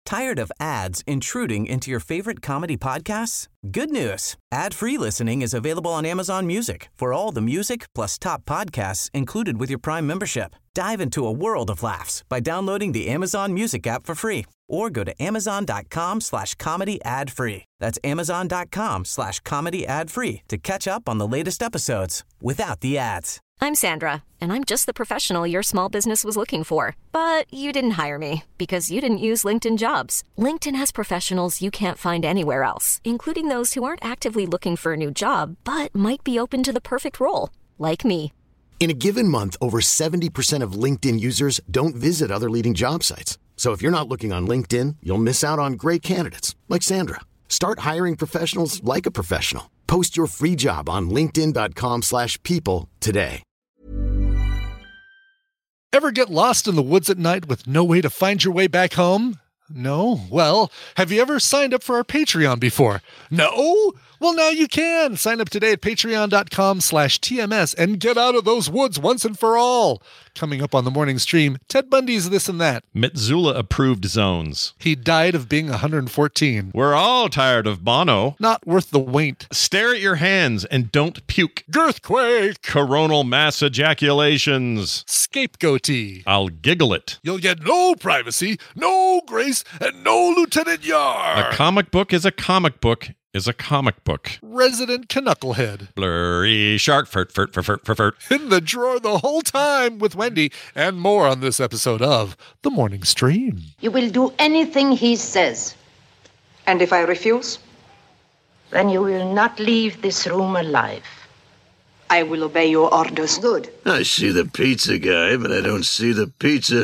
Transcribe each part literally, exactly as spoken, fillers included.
Tired of ads intruding into your favorite comedy podcasts? Good news. Ad-free listening is available on Amazon Music for all the music plus top podcasts included with your Prime membership. Dive into a world of laughs by downloading the Amazon Music app for free or go to amazon.com slash comedy ad free. That's amazon.com slash comedy ad free to catch up on the latest episodes without the ads. I'm Sandra, and I'm just the professional your small business was looking for. But you didn't hire me because you didn't use LinkedIn Jobs. LinkedIn has professionals you can't find anywhere else, including those who aren't actively looking for a new job, but might be open to the perfect role, like me. In a given month, over seventy percent of LinkedIn users don't visit other leading job sites. So if you're not looking on LinkedIn, you'll miss out on great candidates like Sandra. Start hiring professionals like a professional. Post your free job on linkedin.com slash people today. Ever get lost in the woods at night with no way to find your way back home? No? Well, have you ever signed up for our Patreon before? No? Well, now you can. Sign up today at patreon.com slash TMS and get out of those woods once and for all. Coming up on the morning stream, Ted Bundy's This and That. Mitsula-approved zones. He died of being one hundred fourteen. We're all tired of Bono. Not worth the wait. Stare at your hands and don't puke. Girthquake. Coronal mass ejaculations. Scapegoatee. I'll giggle it. You'll get no privacy, no grace, and no Lieutenant Yar. A comic book is a comic book is a comic book. Resident Knucklehead. Blurry shark, furt, furt, furt, furt, furt, furt. In the drawer the whole time with Wendy, and more on this episode of The Morning Stream. You will do anything he says. And if I refuse? Then you will not leave this room alive. I will obey your orders. Good. I see the pizza guy, but I don't see the pizza.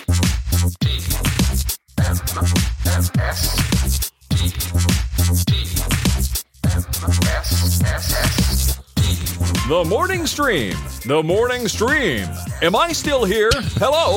The Morning Stream. The Morning Stream. Am I still here? Hello?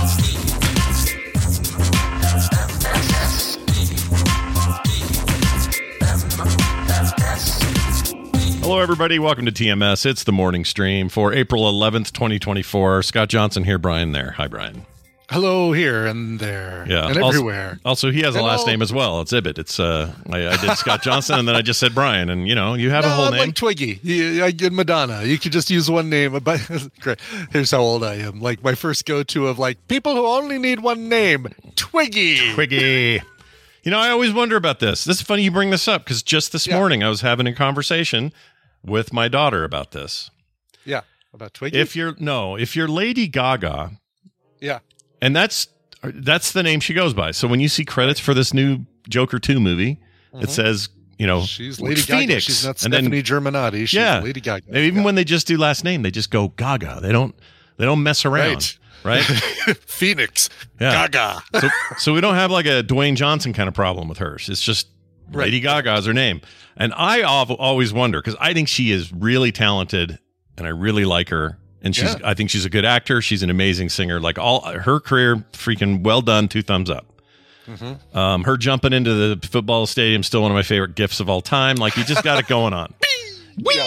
Hello, everybody. Welcome to T M S. It's the Morning Stream for April eleventh, twenty twenty-four. Scott Johnson here, Brian there. Hi, Brian. Hello here and there yeah. and everywhere. Also, also he has Hello. a last name as well. It's Ibbett. It's uh, I, I did Scott Johnson, and then I just said Brian, and you know, you have no, a whole I'm name. Like Twiggy, you, I get Madonna. You could just use one name. But great. Here's how old I am. Like my first go-to of like people who only need one name, Twiggy. Twiggy. You know, I always wonder about this. This is funny you bring this up because just this yeah. morning I was having a conversation with my daughter about this. Yeah, about Twiggy. If you're no, if you're Lady Gaga, yeah, and that's. That's the name she goes by. So when you see credits for this new Joker two movie, mm-hmm. it says, you know, she's Lady Phoenix. Gaga. She's not and Stephanie then, Germanotti. She's yeah, Lady Gaga. Even yeah. when they just do last name, they just go Gaga. They don't. They don't mess around. Right. right? Phoenix. Yeah. Gaga. so, so we don't have like a Dwayne Johnson kind of problem with hers. It's just right. Lady Gaga is her name. And I always wonder because I think she is really talented and I really like her. And she's, yeah. I think she's a good actor. She's an amazing singer. Like all her career, freaking well done. Two thumbs up. Mm-hmm. Um, her jumping into the football stadium, still one of my favorite gifts of all time. Like you just got it going on. Yeah,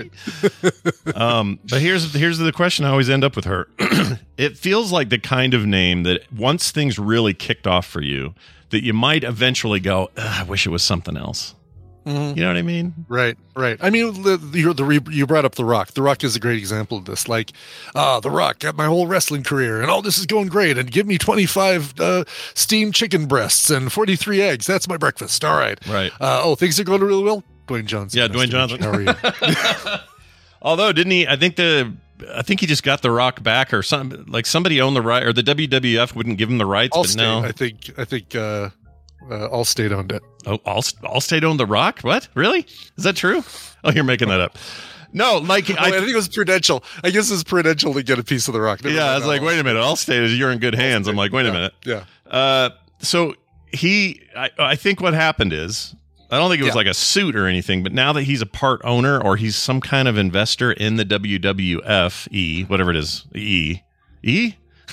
right. um, but here's here's the question I always end up with her. It feels like the kind of name that once things really kicked off for you, that you might eventually go, I wish it was something else. Mm-hmm. You know what I mean? Right, right. I mean, the, the, the, you brought up The Rock. The Rock is a great example of this. Like, ah, The Rock got my whole wrestling career, and all this is going great, and give me twenty-five uh, steamed chicken breasts and forty-three eggs. That's my breakfast. All right. Right. Uh, oh, things are going really well? Dwayne Johnson. Yeah, Dwayne Johnson. How are you? Although, didn't he, I think the... I think he just got The Rock back, or some like somebody owned the right, or the W W F wouldn't give him the rights. Allstate, but no, I think. I think. Uh, Uh, Allstate owned it. Oh, All Allstate owned The Rock? What? Really? Is that true? Oh, you're making that up. No, like oh, I, I think it was Prudential. I guess it was Prudential to get a piece of The Rock. Never yeah, I was like, wait a minute. Allstate is you're in good hands. Allstate. I'm like, wait yeah, a minute. Yeah. Uh, so he, I, I think what happened is, I don't think it was yeah. like a suit or anything, but now that he's a part owner or he's some kind of investor in the W W F E, whatever it is, E, E.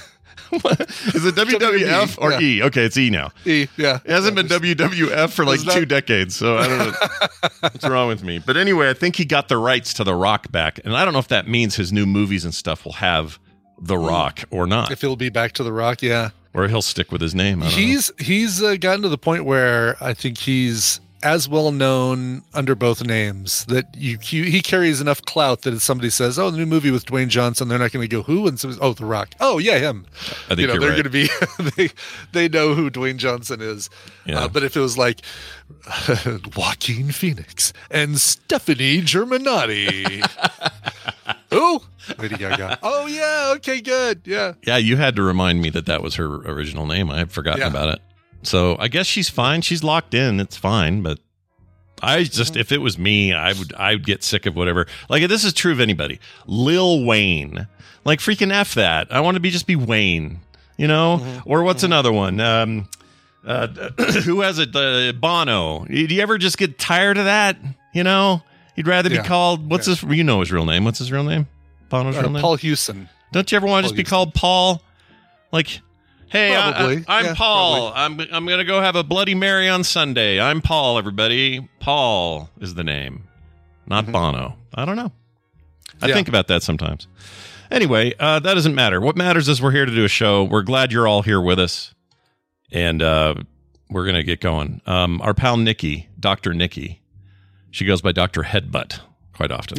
Is it W W F or yeah. E? Okay, it's E now. E, yeah. It hasn't been W W F for like two that... decades, so I don't know what's wrong with me. But anyway, I think he got the rights to The Rock back, and I don't know if that means his new movies and stuff will have The Rock or not. If it'll be back to The Rock, yeah. Or he'll stick with his name. I don't He's know. he's uh, gotten to the point where I think he's as well known under both names that you, you he carries enough clout that if somebody says, "Oh, the new movie with Dwayne Johnson," they're not going to go, "Who?" And somebody, "Oh, The Rock." "Oh, yeah, him." I think you know, you're they're right. going to be they they know who Dwayne Johnson is. Yeah. Uh, but if it was like Joaquin Phoenix and Stephanie Germanotti, who? Lady Gaga. Oh yeah, okay, good, yeah. Yeah, you had to remind me that that was her original name. I had forgotten Yeah. about it. So I guess she's fine. She's locked in. It's fine. But I just, if it was me, I would, I would get sick of whatever. Like, this is true of anybody. Lil Wayne, like freaking F that. I want to be just be Wayne, you know. Mm-hmm. Or what's another one? Um, uh, who has it? Uh, Bono. Do you ever just get tired of that? You know, you'd rather be Yeah. called. What's Yeah. his? You know his real name. What's his real name? Bono's Uh, real name. Paul Hewson. Don't you ever want to just Paul be Hewson. called Paul? Like, hey, I, Probably. I, I'm Yeah, Paul. I'm I'm gonna go have a Bloody Mary on Sunday. I'm Paul. Everybody, Paul is the name, not Bono. I don't know. I Yeah. think about that sometimes. Anyway, uh, that doesn't matter. What matters is we're here to do a show. We're glad you're all here with us, and uh, we're gonna get going. Um, our pal Nikki, Doctor Nikki, she goes by Doctor Headbutt quite often.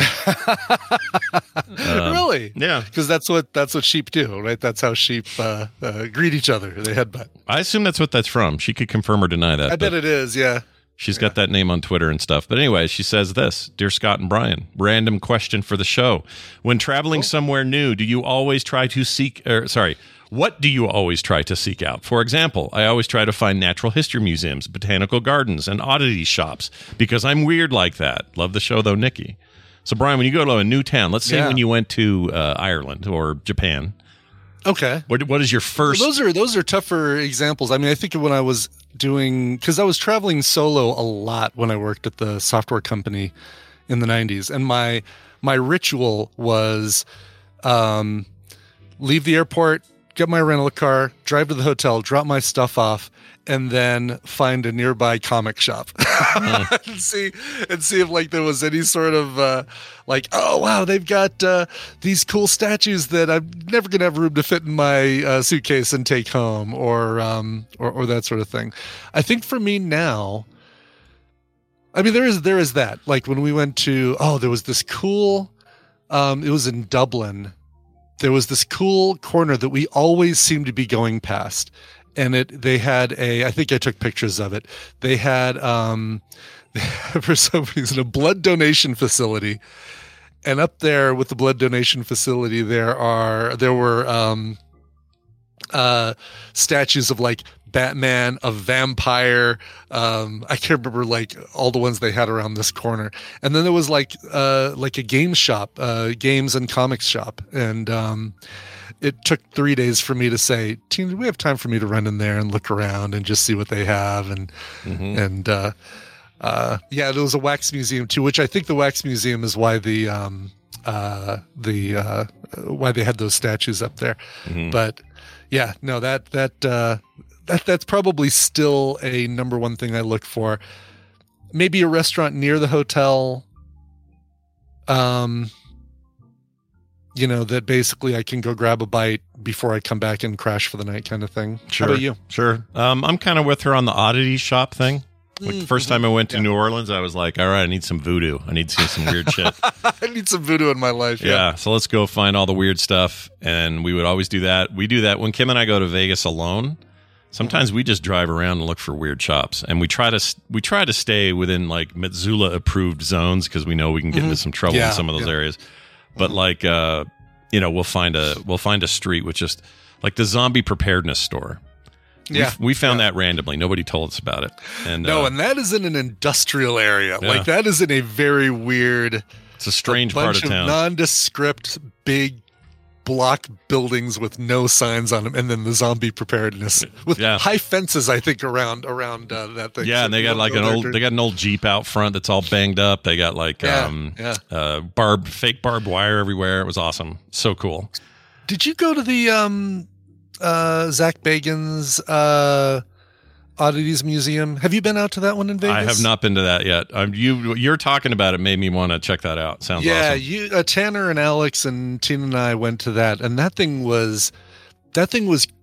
Um, Really? Yeah. Because that's what that's what sheep do, right? That's how sheep uh, uh, greet each other. They headbutt. I assume that's what that's from. She could confirm or deny that. I bet it is. Yeah. She's got that name on Twitter and stuff. But anyway, she says this: Dear Scott and Brian, random question for the show. When traveling somewhere new, do you always try to seek, or sorry, what do you always try to seek out? For example, I always try to find natural history museums, botanical gardens, and oddity shops because I'm weird like that. Love the show though, Nikki. So Brian, when you go to a new town, let's say Yeah. when you went to uh, Ireland or Japan, Okay. what what is your first? Those are those are tougher examples. I mean, I think when I was doing, because I was traveling solo a lot when I worked at the software company in the nineties, and my my ritual was um, leave the airport, get my rental car, drive to the hotel, drop my stuff off, and then find a nearby comic shop and see and see if like there was any sort of uh, like, oh wow, they've got uh, these cool statues that I'm never gonna have room to fit in my uh, suitcase and take home, or um, or or that sort of thing. I think for me now, I mean there is there is that, like when we went to, oh there was this cool, um, it was in Dublin. There was this cool corner that we always seemed to be going past. And it, they had a, I think I took pictures of it. They had, um, for some reason, a blood donation facility. And up there with the blood donation facility, there are, there were, um, uh, statues of like Batman, a vampire. Um, I can't remember like all the ones they had around this corner. And then there was like, uh, like a game shop, uh, games and comics shop. And, um, it took three days for me to say, team, do we have time for me to run in there and look around and just see what they have? And, Mm-hmm. and, uh, uh, yeah, there was a wax museum too, which I think the wax museum is why the, um, uh, the, uh, why they had those statues up there. Mm-hmm. But yeah, no, that, that, uh, that, that's probably still a number one thing I look for. Maybe a restaurant near the hotel. Um, you know, that basically I can go grab a bite before I come back and crash for the night kind of thing. Sure. How about you? Sure. Um, I'm kind of with her on the oddity shop thing. Like the first time I went to New Orleans, I was like, all right, I need some voodoo. I need to see some weird shit. I need some voodoo in my life. Yeah. Yeah. So let's go find all the weird stuff. And we would always do that. We do that when Kim and I go to Vegas alone. Sometimes we just drive around and look for weird shops, and we try to we try to stay within like Missoula approved zones because we know we can get into some trouble Yeah, in some of those yeah. areas. But like, uh, you know, we'll find a we'll find a street with just like the zombie preparedness store. Yeah. we, we found that randomly. Nobody told us about it. And No, uh, and that is in an industrial area. Yeah. Like that is in a very weird, it's a strange a bunch part of town. nondescript, big block buildings with no signs on them, and then the zombie preparedness with Yeah. high fences. I think around around uh, that thing. Yeah, So and they you got don't like go an there old during- they got an old Jeep out front that's all banged up. They got like Yeah, um yeah. uh barbed fake barbed wire everywhere. It was awesome. So cool. Did you go to the um uh Zach Bagans uh Oddities Museum? Have you been out to that one in Vegas? I have not been to that yet. Um, you you're talking about it made me want to check that out. Sounds Yeah, awesome. you uh, Tanner and Alex and Tina and I went to that, and that thing was that thing was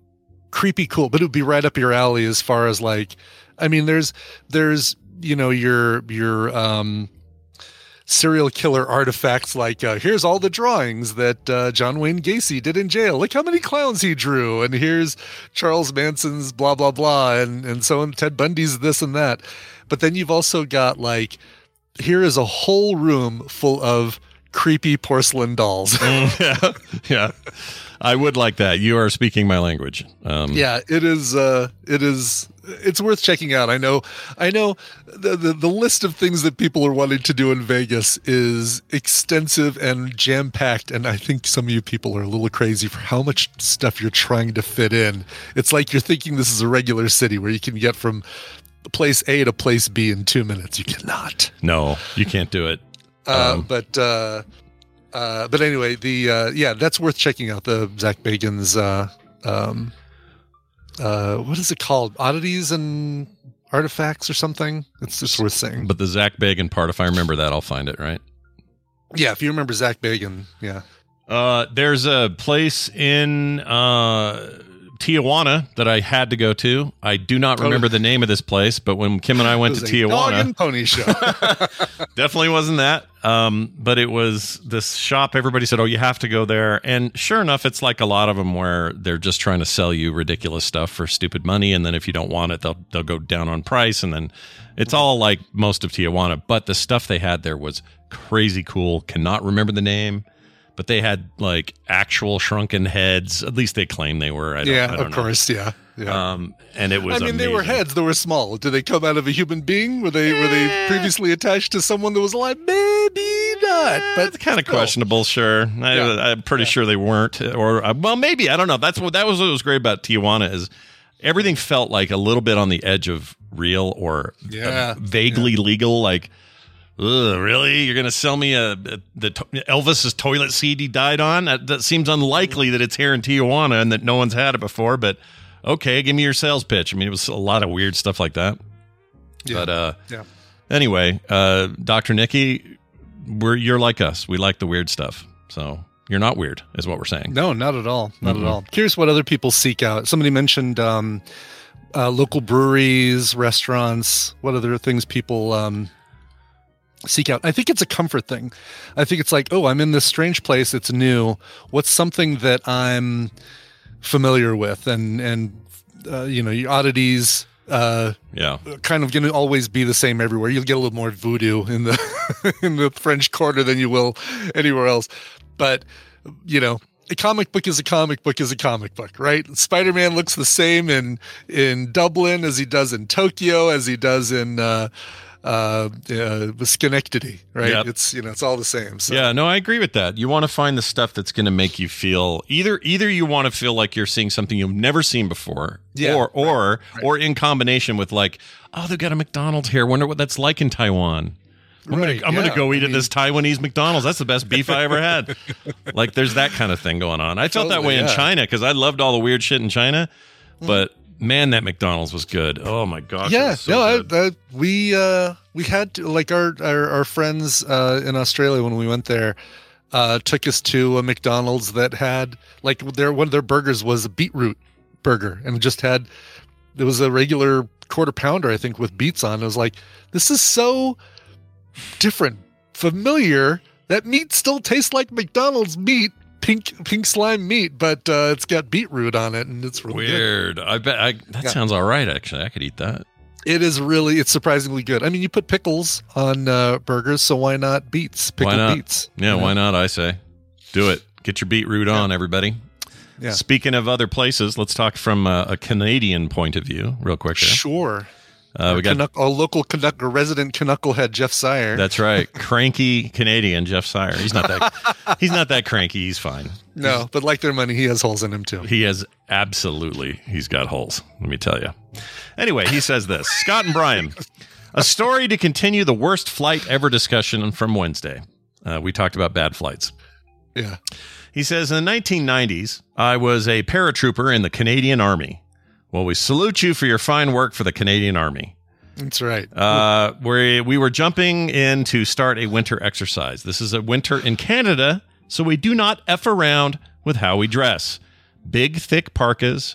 creepy cool, but it would be right up your alley as far as like, I mean, there's, there's, you know, your, your, um, serial killer artifacts like, uh, here's all the drawings that, uh, John Wayne Gacy did in jail. Look how many clowns he drew. And here's Charles Manson's blah, blah, blah. And, and so on, Ted Bundy's this and that. But then you've also got like, here is a whole room full of creepy porcelain dolls. mm, yeah. Yeah. I would like that. You are speaking my language. Um, yeah, it is. Uh, it is. It's worth checking out. I know. I know. The, the the list of things that people are wanting to do in Vegas is extensive and jam packed, and I think some of you people are a little crazy for how much stuff you're trying to fit in. It's like you're thinking this is a regular city where you can get from place A to place B in two minutes. You cannot. No, you can't do it. Uh, Um, but. Uh, Uh, but anyway, the uh, yeah, that's worth checking out. The Zach Bagans, uh, um, uh, what is it called? Oddities and Artifacts or something. It's just worth saying. But the Zach Bagan part, if I remember that, I'll find it, right? Yeah, if you remember Zach Bagan, yeah. Uh, there's a place in uh, Tijuana that I had to go to. I do not remember the name of this place, but when Kim and I went to It was a dog Tijuana, and pony show. definitely wasn't that. Um, but it was this shop. Everybody said, "Oh, you have to go there." And sure enough, it's like a lot of them where they're just trying to sell you ridiculous stuff for stupid money, and then if you don't want it, they'll they'll go down on price, and then it's all like most of Tijuana. But the stuff they had there was crazy cool. Cannot remember the name, but they had like actual shrunken heads. At least they claim they were. I don't, yeah, I don't of know. course, yeah. Yeah. Um, and it was. I mean, they were amazing. heads. They were small. Did they come out of a human being? Were they were they previously attached to someone that was alive? Maybe not. But It's kind of still. questionable, sure. I, Yeah. I'm pretty sure they weren't, or uh, well, maybe I don't know. That's what that was. What was great about Tijuana is everything felt like a little bit on the edge of real or Yeah. uh, vaguely legal. Like, ugh, really, you're going to sell me a, a the to- Elvis's toilet seat he died on? That, that seems unlikely that it's here in Tijuana and that no one's had it before. But okay, give me your sales pitch. I mean, it was a lot of weird stuff like that. Yeah. But uh, Yeah. anyway, uh, Doctor Nikki, we're you're like us. We like the weird stuff. So you're not weird, is what we're saying. No, not at all. Not Mhm. at all. Curious what other people seek out. Somebody mentioned um, uh, local breweries, restaurants. What other things people um, seek out? I think it's a comfort thing. I think it's like, oh, I'm in this strange place. It's new. What's something that I'm familiar with? And, and uh, you know, your oddities uh, Yeah. kind of going to always be the same everywhere. You'll get a little more voodoo in the in the French Quarter than you will anywhere else. But, you know, a comic book is a comic book is a comic book, right? Spider-Man looks the same in in Dublin as he does in Tokyo, as he does in uh, uh, uh, Schenectady, right? Yep. It's, you know, it's all the same. So. Yeah, no, I agree with that. You want to find the stuff that's going to make you feel either either you want to feel like you're seeing something you've never seen before, Yeah, or or right, right. or in combination with like, oh, they've got a McDonald's here. Wonder what that's like in Taiwan. I'm Right, gonna I'm yeah. gonna go I eat at mean- this Taiwanese McDonald's. That's the best beef I ever had. Like, there's that kind of thing going on. I felt that Totally, way in yeah. China because I loved all the weird shit in China, but man, that McDonald's was good. Oh my gosh, it Yeah, was so no, good. I, I, we uh, we had to, like our our, our friends uh, in Australia when we went there uh, took us to a McDonald's that had like their one of their burgers was a beetroot burger and it just had it was a regular quarter pounder I think with beets on. It was like, this is so different, familiar. That meat still tastes like McDonald's meat, pink pink slime meat, but uh, it's got beetroot on it and it's really good. Weird. I bet I, that Yeah. sounds all right. Actually, I could eat that. It is really, it's surprisingly good. I mean, you put pickles on uh, burgers, so why not beets? Pickled Why not? beets. Yeah, why not? I say, do it. Get your beetroot on, everybody. Yeah. Speaking of other places, let's talk from uh, a Canadian point of view, real quick. Here. Sure. Uh, we got Canuck, a local Canuck, a resident Canucklehead, Jeff Sire. that's right, cranky Canadian Jeff Sire. He's not that. he's not that cranky. He's fine. no, but like their money, he has holes in him too. He has absolutely. He's got holes. Let me tell you. Anyway, he says this: Scott and Brian, a story to continue the worst flight ever discussion from Wednesday. Uh, we talked about bad flights. Yeah. He says, in the nineteen nineties, I was a paratrooper in the Canadian Army. Well, we salute you for your fine work for the Canadian Army. That's right. Uh, where we were jumping in to start a winter exercise. This is a winter in Canada, so we do not F around with how we dress. Big, thick parkas,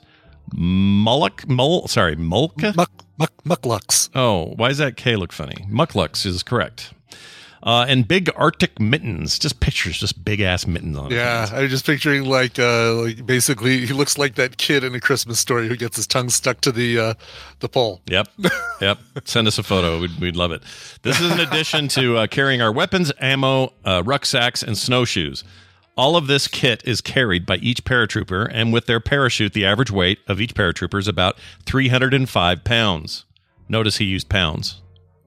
Mullock, Mul, sorry, Mulka? Muck, muck, Mucklux. Oh, why does that K look funny? Mucklux is correct. Uh, and big Arctic mittens, just pictures, just big ass mittens on it. Yeah, I'm just picturing like, uh, like basically, he looks like that kid in A Christmas Story who gets his tongue stuck to the uh, the pole. Yep, yep. Send us a photo; we'd, we'd love it. This is in addition to uh, carrying our weapons, ammo, uh, rucksacks, and snowshoes. All of this kit is carried by each paratrooper, and with their parachute, the average weight of each paratrooper is about three hundred five pounds. Notice he used pounds.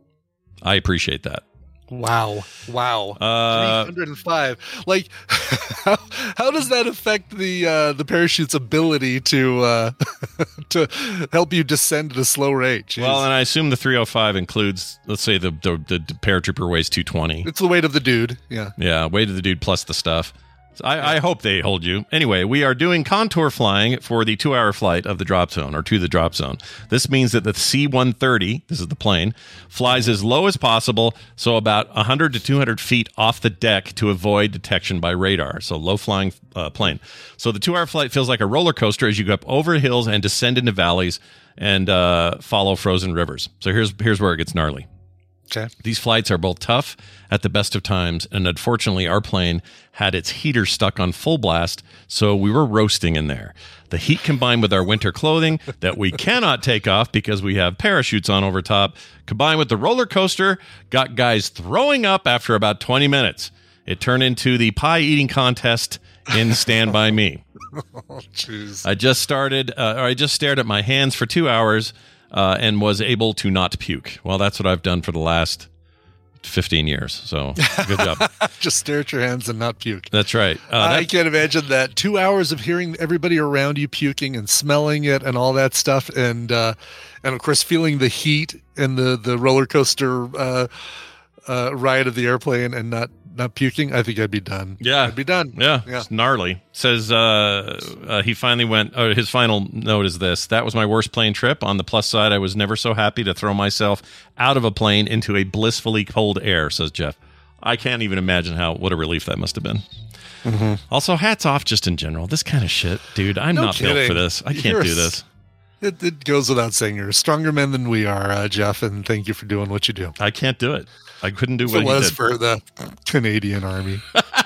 I appreciate that. Wow. Wow. Uh, three hundred five. Like, how, how does that affect the uh, the parachute's ability to uh, to help you descend at a slow rate? Jeez. Well, and I assume the three oh five includes, let's say the, the, the paratrooper weighs two twenty. It's the weight of the dude. Yeah. Yeah, weight of the dude plus the stuff. So I, yeah. I hope they hold you. Anyway, we are doing contour flying for the two-hour flight of the drop zone, or to the drop zone. This means that the C one thirty, this is the plane, flies as low as possible, so about one hundred to two hundred feet off the deck to avoid detection by radar. So low-flying uh, plane. So the two-hour flight feels like a roller coaster as you go up over hills and descend into valleys and uh, follow frozen rivers. So here's here's where it gets gnarly. Okay. These flights are both tough at the best of times, and unfortunately, our plane had its heater stuck on full blast, so we were roasting in there. The heat combined with our winter clothing that we cannot take off because we have parachutes on over top, combined with the roller coaster, got guys throwing up after about twenty minutes. It turned into the pie eating contest in Stand By Me. Oh, jeez. I just started, uh, or I just stared at my hands for two hours. Uh, and was able to not puke. Well, that's what I've done for the last fifteen years. So good job. Just stare at your hands and not puke. That's right. Uh, I that, can't imagine that. Two hours of hearing everybody around you puking and smelling it and all that stuff. And, uh, and of course, feeling the heat and the, the roller coaster uh, uh, ride of the airplane and not, not puking. I think I'd be done. Yeah. I'd be done. Yeah. yeah. It's gnarly. Says uh, uh, he finally went, uh, his final note is this: that was my worst plane trip. On the plus side, I was never so happy to throw myself out of a plane into a blissfully cold air, says Jeff. I can't even imagine how, what a relief that must have been. Mm-hmm. Also, hats off just in general. This kind of shit, dude, I'm no not kidding. built for this. I can't You're do this. It, it goes without saying you're a stronger man than we are, uh, Jeff, and thank you for doing what you do. I can't do it. I couldn't do if what it he was did. for the Canadian Army.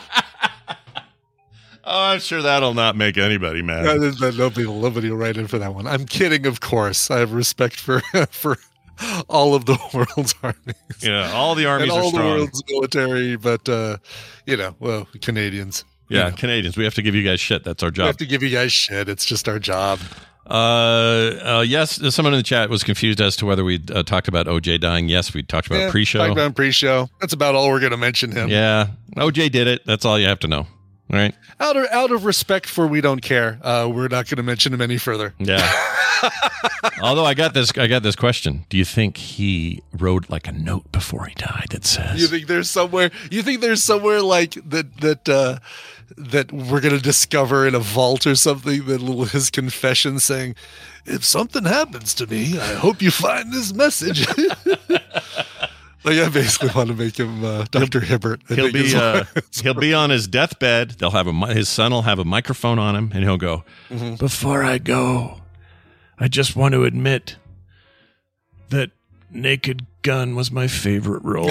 Oh, I'm sure that'll not make anybody mad. No, nobody, nobody will write in for that one. I'm kidding, of course. I have respect for for all of the world's armies. Yeah, all the armies and all are strong. the world's military, but uh, you know, well, Canadians. Yeah, you know. Canadians. We have to give you guys shit. That's our job. We have to give you guys shit. It's just our job. Uh, uh, yes, someone in the chat was confused as to whether we uh, talked about O J dying. Yes, we talked about yeah, pre-show. Talked about pre-show. That's about all we're going to mention him. Yeah, O J did it. That's all you have to know. All right. Out of out of respect for we don't care, uh, we're not going to mention him any further. Yeah. Although I got this, I got this question. Do you think he wrote like a note before he died that says? You think there's somewhere? You think there's somewhere like that that uh, that we're going to discover in a vault or something? That little his confession saying, "If something happens to me, I hope you find this message." Like I basically want to make him uh, Doctor Hibbert. I He'll think be uh, is- he'll be on his deathbed. They'll have a mi- his son will have a microphone on him, and he'll go, Mhm. "Before I go, I just want to admit that Naked Gun was my favorite role."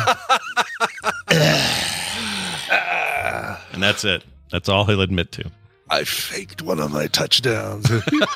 And that's it. That's all he'll admit to. I faked one of my touchdowns.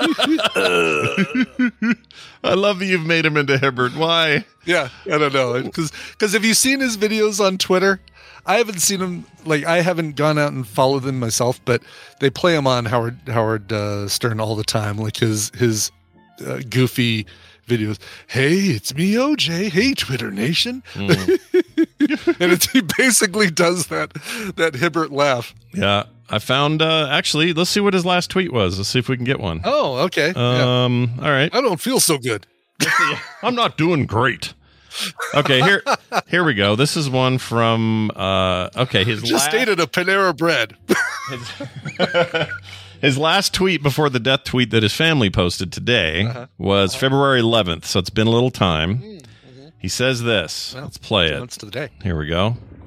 I love that you've made him into Hibbert. Why? Yeah, I don't know. Because because have you seen his videos on Twitter? I haven't seen them. Like I haven't gone out and followed them myself, but they play him on Howard Howard uh, Stern all the time. Like his his uh, goofy videos. Hey, it's me, O J. Hey, Twitter Nation. Mm. And it's, he basically does that that Hibbert laugh. Yeah. I found, uh, actually, let's see what his last tweet was. Let's see if we can get one. Oh, okay. Um, yeah. All right. I don't feel so good. I'm not doing great. Okay, here here we go. This is one from, uh, okay, his Just la- ate a Panera Bread. his, his last tweet before the death tweet that his family posted today uh-huh. was uh-huh. February eleventh, so it's been a little time. Mm-hmm. He says this. Well, let's play it. Months to the day. Here we go.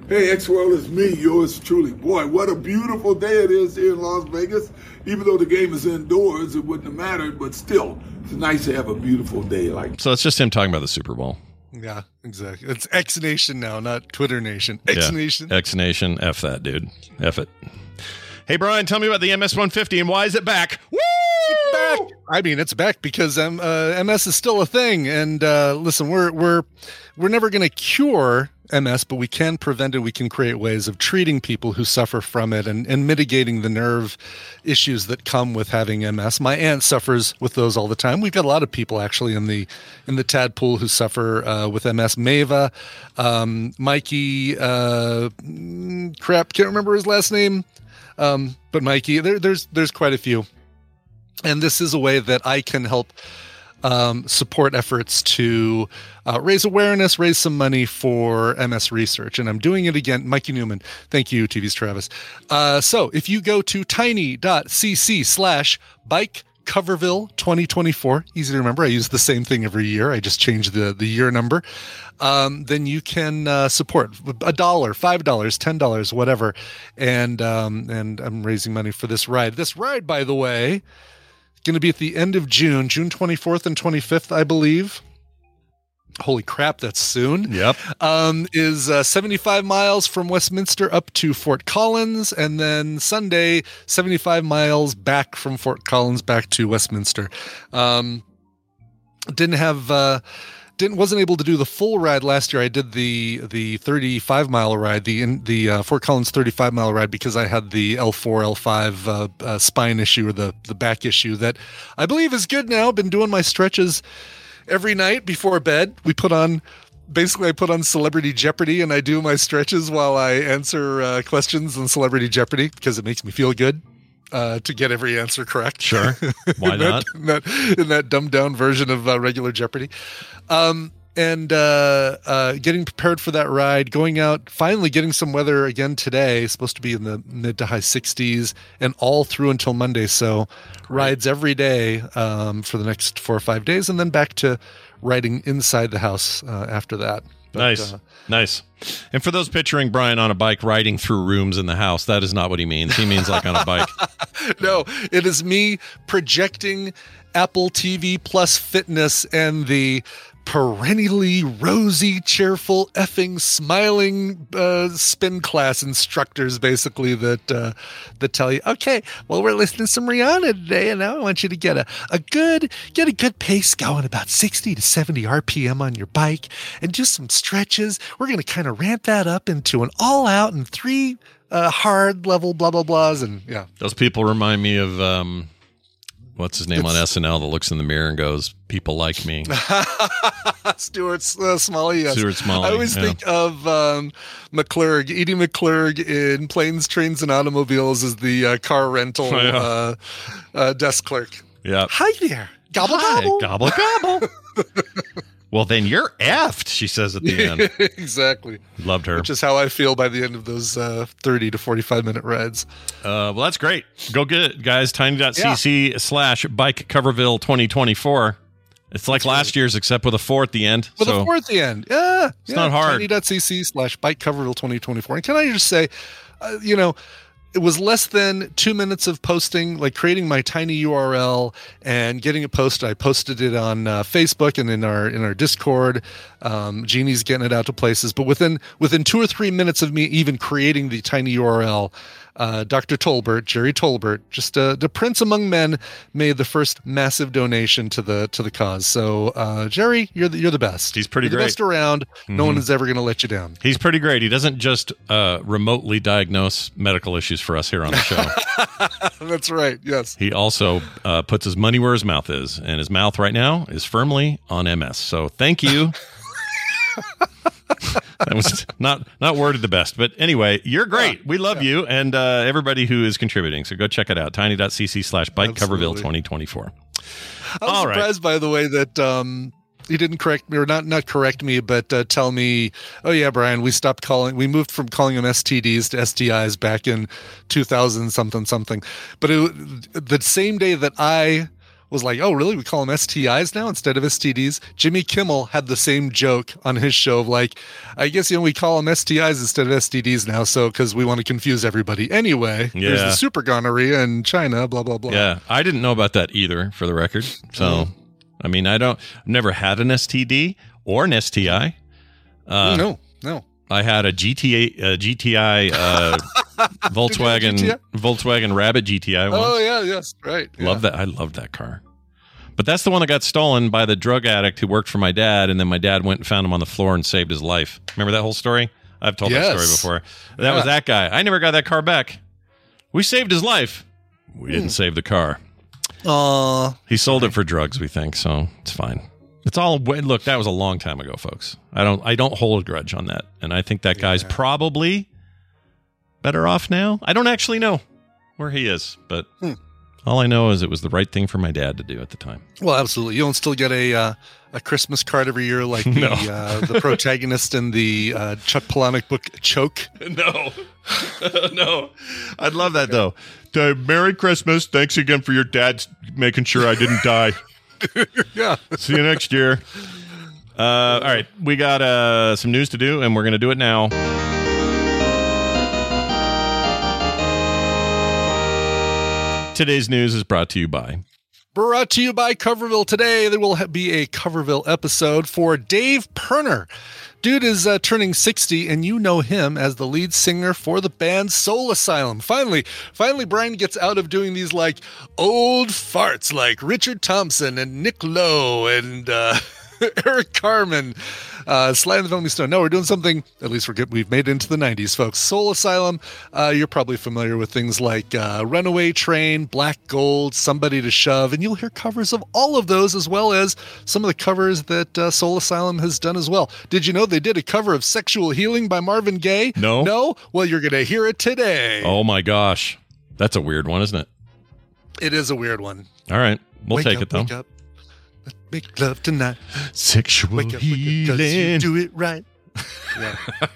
Hey, X-World, it's me, yours truly. Boy, what a beautiful day it is here in Las Vegas. Even though the game is indoors, it wouldn't have mattered, but still, it's nice to have a beautiful day like that. So it's just him talking about the Super Bowl. Yeah, exactly. It's X Nation now, not Twitter Nation. X Yeah. Nation. X Nation. F that, dude. F it. Hey, Brian, tell me about the M S one fifty and why is it back? Woo! It's back. I mean, it's back because um, uh, M S is still a thing. And uh, listen, we're we're we're never going to cure M S, but we can prevent it. We can create ways of treating people who suffer from it and, and mitigating the nerve issues that come with having M S. My aunt suffers with those all the time. We've got a lot of people actually in the in the tadpole who suffer uh, with M S. Mava, um, Mikey, uh, crap, can't remember his last name. Um, but Mikey, there, there's there's quite a few, and this is a way that I can help um, support efforts to uh, raise awareness, raise some money for M S research, and I'm doing it again. Mikey Newman, thank you, T V's Travis. Uh, so if you go to tiny.cc slash bike Coverville twenty twenty-four, easy to remember. I use the same thing every year. I just change the the year number. Um, then you can uh, support a dollar, five dollars, ten dollars, whatever. And um, and I'm raising money for this ride. This ride, by the way, going to be at the end of June, June twenty-fourth and twenty-fifth, I believe. Holy crap, that's soon. Yep. Um, is uh, seventy-five miles from Westminster up to Fort Collins, and then Sunday, seventy-five miles back from Fort Collins back to Westminster. Um, didn't have, uh, didn't wasn't able to do the full ride last year. I did the the thirty-five mile ride, the in, the uh, Fort Collins thirty-five mile ride because I had the L four, L five uh, uh, spine issue or the the back issue that I believe is good now. Been doing my stretches every night before bed. We put on, basically I put on Celebrity Jeopardy and I do my stretches while I answer uh, questions on Celebrity Jeopardy because it makes me feel good uh, to get every answer correct. Sure. Why in not? That, in, that, in that dumbed down version of uh, regular Jeopardy. Um, and uh, uh, getting prepared for that ride, going out, finally getting some weather again today, supposed to be in the mid to high sixties and all through until Monday. So rides every day um, for the next four or five days and then back to riding inside the house uh, after that. But, nice. Uh, nice. And for those picturing Brian on a bike riding through rooms in the house, that is not what he means. He means like on a bike. No, it is me projecting Apple T V Plus fitness and the perennially rosy, cheerful, effing, smiling uh, spin class instructors, basically, that uh, that tell you, okay, well, we're listening to some Rihanna today, and now I want you to get a, a good get a good pace going, about sixty to seventy R P M on your bike, and do some stretches. We're going to kind of ramp that up into an all-out and three uh, hard level blah blah blahs, and yeah, those people remind me of. Um... What's his name it's, on S N L that looks in the mirror and goes, "People like me." Stuart uh, Smalley. Yes. Stuart Smalley. I always yeah. think of um, McClurg, Edie McClurg in Planes, Trains, and Automobiles as the uh, car rental oh, yeah. uh, uh, desk clerk. Yeah. Hi there. Gobble Hi, gobble. Gobble gobble. Well, then you're effed, she says at the end. Exactly. Loved her. Which is how I feel by the end of those uh, thirty to forty-five minute rides. Uh, well, that's great. Go get it, guys. Tiny.cc yeah. slash bike Coverville twenty twenty-four. It's like that's last right. year's, except with a four at the end. With so a four at the end. Yeah. It's yeah. not hard. Tiny.cc slash bike Coverville twenty twenty-four. And can I just say, uh, you know, it was less than two minutes of posting, like creating my tiny U R L and getting it posted. I posted it on uh, Facebook and in our in our Discord. Um, Jeannie's getting it out to places. But within within two or three minutes of me even creating the tiny U R L, uh, Doctor Tolbert, Jerry Tolbert, just uh, the prince among men, made the first massive donation to the to the cause. So uh, Jerry, you're the, you're the best. He's pretty you're great. The best around. Mm-hmm. No one is ever going to let you down. He's pretty great. He doesn't just uh, remotely diagnose medical issues for us here on the show. That's right. Yes. He also uh, puts his money where his mouth is, and his mouth right now is firmly on M S. So thank you. That was not not worded the best, but anyway, you're great. We love yeah. you and uh, everybody who is contributing. So go check it out. Tiny.cc slash bike Coverville twenty twenty-four. I was All surprised, right. by the way, that um, he didn't correct me, or not not correct me, but uh, tell me, oh yeah, Brian, we stopped calling, we moved from calling them S T Ds to S T Is back in two thousand something something. But it, the same day that I was like, oh, really? We call them S T Is now instead of S T Ds? Jimmy Kimmel had the same joke on his show of like, I guess, you know, we call them S T Is instead of S T Ds now, so because we want to confuse everybody. Anyway, Yeah. there's the super gonorrhea in China, blah, blah, blah. Yeah, I didn't know about that either, for the record. So, Mm. I mean, I don't, I've never had an S T D or an S T I. Uh, no, no. I had a G T A, uh, G T I uh, Volkswagen G T I? Volkswagen Rabbit G T I once. Oh, yeah, yes, right. Yeah. Love that. I love that car. But that's the one that got stolen by the drug addict who worked for my dad, and then my dad went and found him on the floor and saved his life. Remember that whole story? I've told Yes. that story before. That Yeah. was that guy. I never got that car back. We saved his life. We Hmm. didn't save the car. Aw. He sold it for drugs, we think, so it's fine. It's all look. That was a long time ago, folks. I don't. I don't hold a grudge on that, and I think that guy's probably better off now. I don't actually know where he is, but Hmm. all I know is it was the right thing for my dad to do at the time. Well, absolutely. You don't still get a uh, a Christmas card every year like the No. uh, the protagonist in the uh, Chuck Palahniuk book Choke. No, no, I'd love that though. Uh, Merry Christmas! Thanks again for your dad making sure I didn't die. Yeah. See you next year. Uh, all right, we got uh, some news to do, and we're going to do it now. Today's news is brought to you by. Brought to you by Coverville. Today, there will ha- be a Coverville episode for Dave Perner. Dude is uh, turning sixty, and you know him as the lead singer for the band Soul Asylum. Finally, finally, Brian gets out of doing these, like, old farts like Richard Thompson and Nick Lowe and uh, Eric Carmen, uh, Sly and the Family Stone. No, we're doing something, at least we're good, we've made it into the nineties, folks. Soul Asylum, uh, you're probably familiar with things like uh, Runaway Train, Black Gold, Somebody to Shove, and you'll hear covers of all of those as well as some of the covers that uh, Soul Asylum has done as well. Did you know they did a cover of Sexual Healing by Marvin Gaye? No. No? Well, you're going to hear it today. Oh my gosh, that's a weird one, isn't it? It is a weird one. All right, we'll Wake take up, it though. Wake up. Let's make love tonight. Sexual Wake up, wake up, 'cause you healing. do it right. Yeah.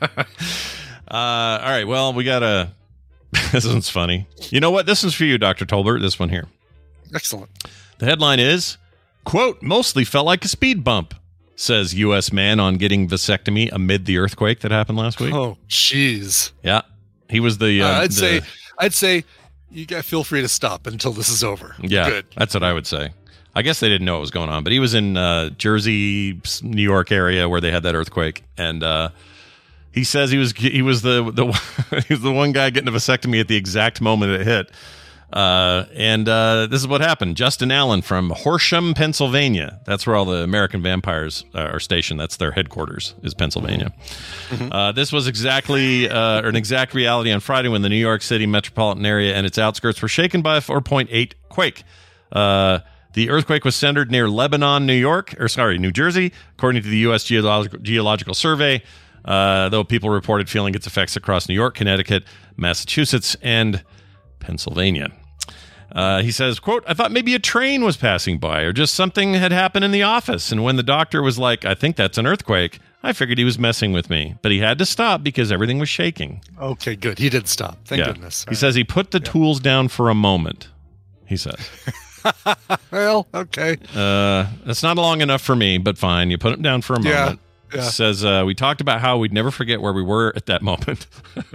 Uh, all right, well, we got a. This one's funny. You know what? This is for you, Doctor Tolbert. This one here. Excellent. The headline is, quote, mostly felt like a speed bump, says U S man on getting vasectomy amid the earthquake that happened last week. Oh, jeez. Yeah. He was the... Uh, Uh, I'd the- say, I'd say, you guys feel free to stop until this is over. Yeah, Good. that's what I would say. I guess they didn't know what was going on, but he was in uh, Jersey, New York area where they had that earthquake, and uh, he says he was he was the the he was the one guy getting a vasectomy at the exact moment it hit. Uh, and uh, this is what happened. Justin Allen from Horsham, Pennsylvania. That's where all the American vampires uh, are stationed. That's their headquarters, is Pennsylvania. Uh, this was exactly uh, or an exact reality on Friday when the New York City metropolitan area and its outskirts were shaken by a four point eight quake. Uh, the earthquake was centered near Lebanon, New York, or sorry, New Jersey, according to the U S Geological, Geological Survey. Uh, though people reported feeling its effects across New York, Connecticut, Massachusetts, and Pennsylvania. Uh, he says, quote, I thought maybe a train was passing by or just something had happened in the office. And when the doctor was like, I think that's an earthquake, I figured he was messing with me. But he had to stop because everything was shaking. Okay, good. He did stop. Thank Yeah. goodness. He says he put the tools down for a moment, he said. Well, okay. Uh, that's not long enough for me, but fine. You put them down for a Yeah, moment. yeah. Says, uh, we talked about how we'd never forget where we were at that moment.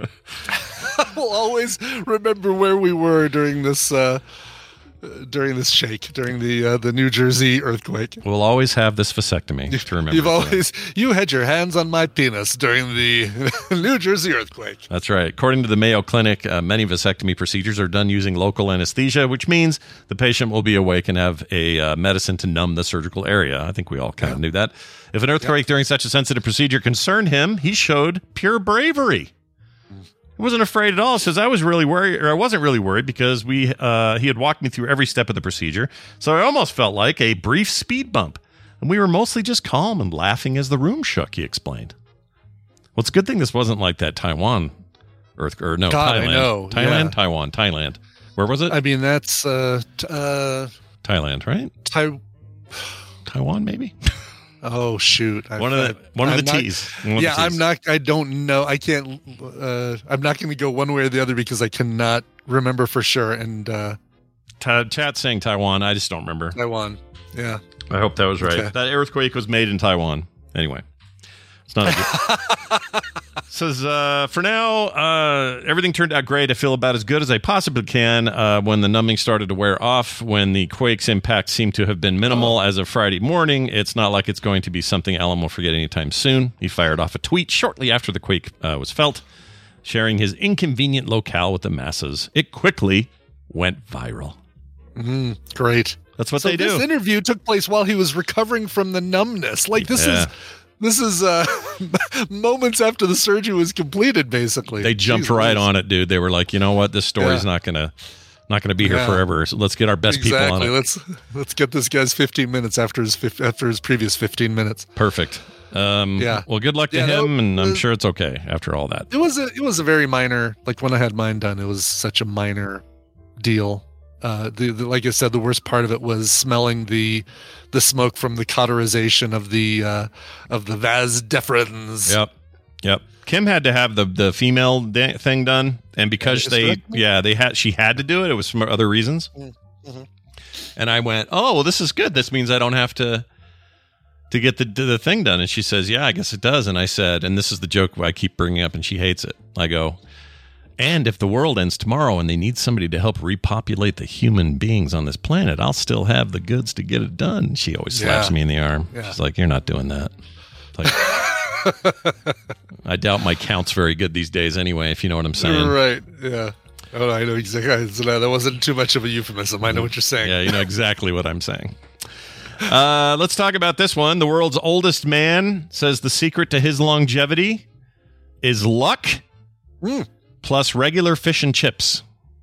We'll always remember where we were during this uh, uh, during this shake, during the uh, the New Jersey earthquake. We'll always have this vasectomy to remember. You've for always you had your hands on my penis during the New Jersey earthquake. That's right. According to the Mayo Clinic, uh, many vasectomy procedures are done using local anesthesia, which means the patient will be awake and have a uh, medicine to numb the surgical area. I think we all kind of knew that. If an earthquake during such a sensitive procedure concerned him, he showed pure bravery. He wasn't afraid at all. He says, I was really worried, or I wasn't really worried because we uh, he had walked me through every step of the procedure. So I almost felt like a brief speed bump. And we were mostly just calm and laughing as the room shook, he explained. Well, it's a good thing this wasn't like that Taiwan earthquake. Or no, God, I Thailand. know. Thailand, Yeah. Taiwan, Thailand. Where was it? I mean, that's uh, t- uh, Thailand, right? Tai- Taiwan, maybe? Oh shoot! One of the one of I'm the not- T's. One of yeah, the T's. I'm not. I don't know. I can't. Uh, I'm not going to go one way or the other because I cannot remember for sure. And uh, Ta- chat saying Taiwan. I just don't remember. Taiwan. Yeah. I hope that was right. Okay. That earthquake was made in Taiwan. Anyway, it's not a good. Says, uh, for now, uh, everything turned out great. I feel about as good as I possibly can uh, when the numbing started to wear off, when the quake's impact seemed to have been minimal oh. as of Friday morning. It's not like it's going to be something Alan will forget anytime soon. He fired off a tweet shortly after the quake uh, was felt, sharing his inconvenient locale with the masses. It quickly went viral. Mm, great. That's what so they do. This interview took place while he was recovering from the numbness. Like, this yeah. is... This is uh, moments after the surgery was completed, basically. They jumped Jeez, right on it, dude. They were like, you know what? This story's yeah. not gonna not gonna be here yeah. forever. So let's get our best exactly. people on it. Let's let's get this guy's fifteen minutes after his after his previous fifteen minutes. Perfect. Um, yeah. Well, good luck to yeah, him, no, and I'm uh, sure it's okay after all that. It was a it was a very minor. Like when I had mine done, it was such a minor deal. Uh, the, the like I said, the worst part of it was smelling the the smoke from the cauterization of the uh, of the vas deferens. Yep, yep. Kim had to have the the female da- thing done, and because yeah, they yeah they had she had to do it. It was for other reasons. Mm-hmm. And I went, oh well, this is good. This means I don't have to to get the the thing done. And she says, yeah, I guess it does. And I said, and this is the joke I keep bringing up, and she hates it. I go. And if the world ends tomorrow and they need somebody to help repopulate the human beings on this planet, I'll still have the goods to get it done. She always slaps yeah. me in the arm. Yeah. She's like, you're not doing that. Like, I doubt my count's very good these days anyway, if you know what I'm saying. Right, yeah. Oh, I know exactly. So that wasn't too much of a euphemism. I know what you're saying. Yeah, you know exactly what I'm saying. Uh, let's talk about this one. The world's oldest man says the secret to his longevity is luck. Mm. Plus regular fish and chips.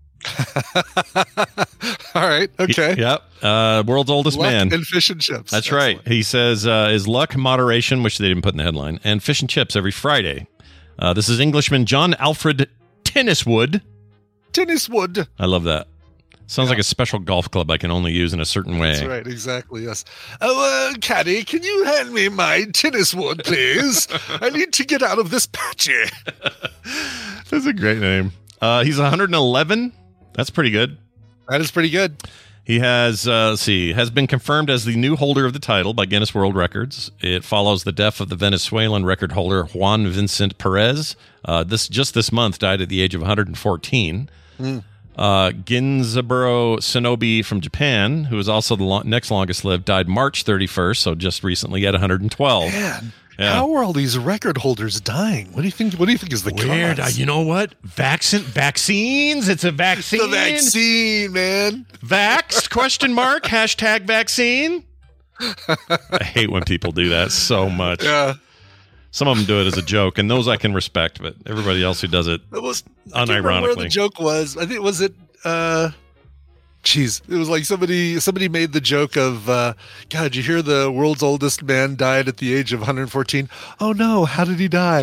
All right. Okay. He, yep. Uh, world's oldest luck man. And fish and chips. That's Excellent. right. He says uh, is luck, moderation, which they didn't put in the headline, and fish and chips every Friday. Uh, this is Englishman John Alfred Tenniswood. Tenniswood. I love that. Sounds yeah. like a special golf club I can only use in a certain way. That's right, exactly, yes. Oh, uh, caddy, can you hand me my tennis wood, please? I need to get out of this patchy. That's a great name. Uh, he's one hundred eleven. That's pretty good. That is pretty good. He has, uh, let's see, has been confirmed as the new holder of the title by Guinness World Records. It follows the death of the Venezuelan record holder Juan Vicente Perez. Uh, this just this month died at the age of one hundred fourteen. Mm. Uh, Ginzaburo Shinobi from Japan, who is also the lo- next longest lived, died March thirty-first, so just recently at one hundred twelve. Man, yeah. How are all these record holders dying? What do you think? What do you think is the weird? cause? Uh, you know what? Vaccine, vaccines. It's a vaccine. The vaccine, man. Vaxxed? Question mark. Hashtag vaccine. I hate when people do that so much. Yeah. Some of them do it as a joke, and those I can respect, but everybody else who does it, it was, unironically. Where the joke was, I think, was it, uh, geez, it was like somebody somebody made the joke of, uh, God, you hear the world's oldest man died at the age of one hundred fourteen? Oh, no, how did he die?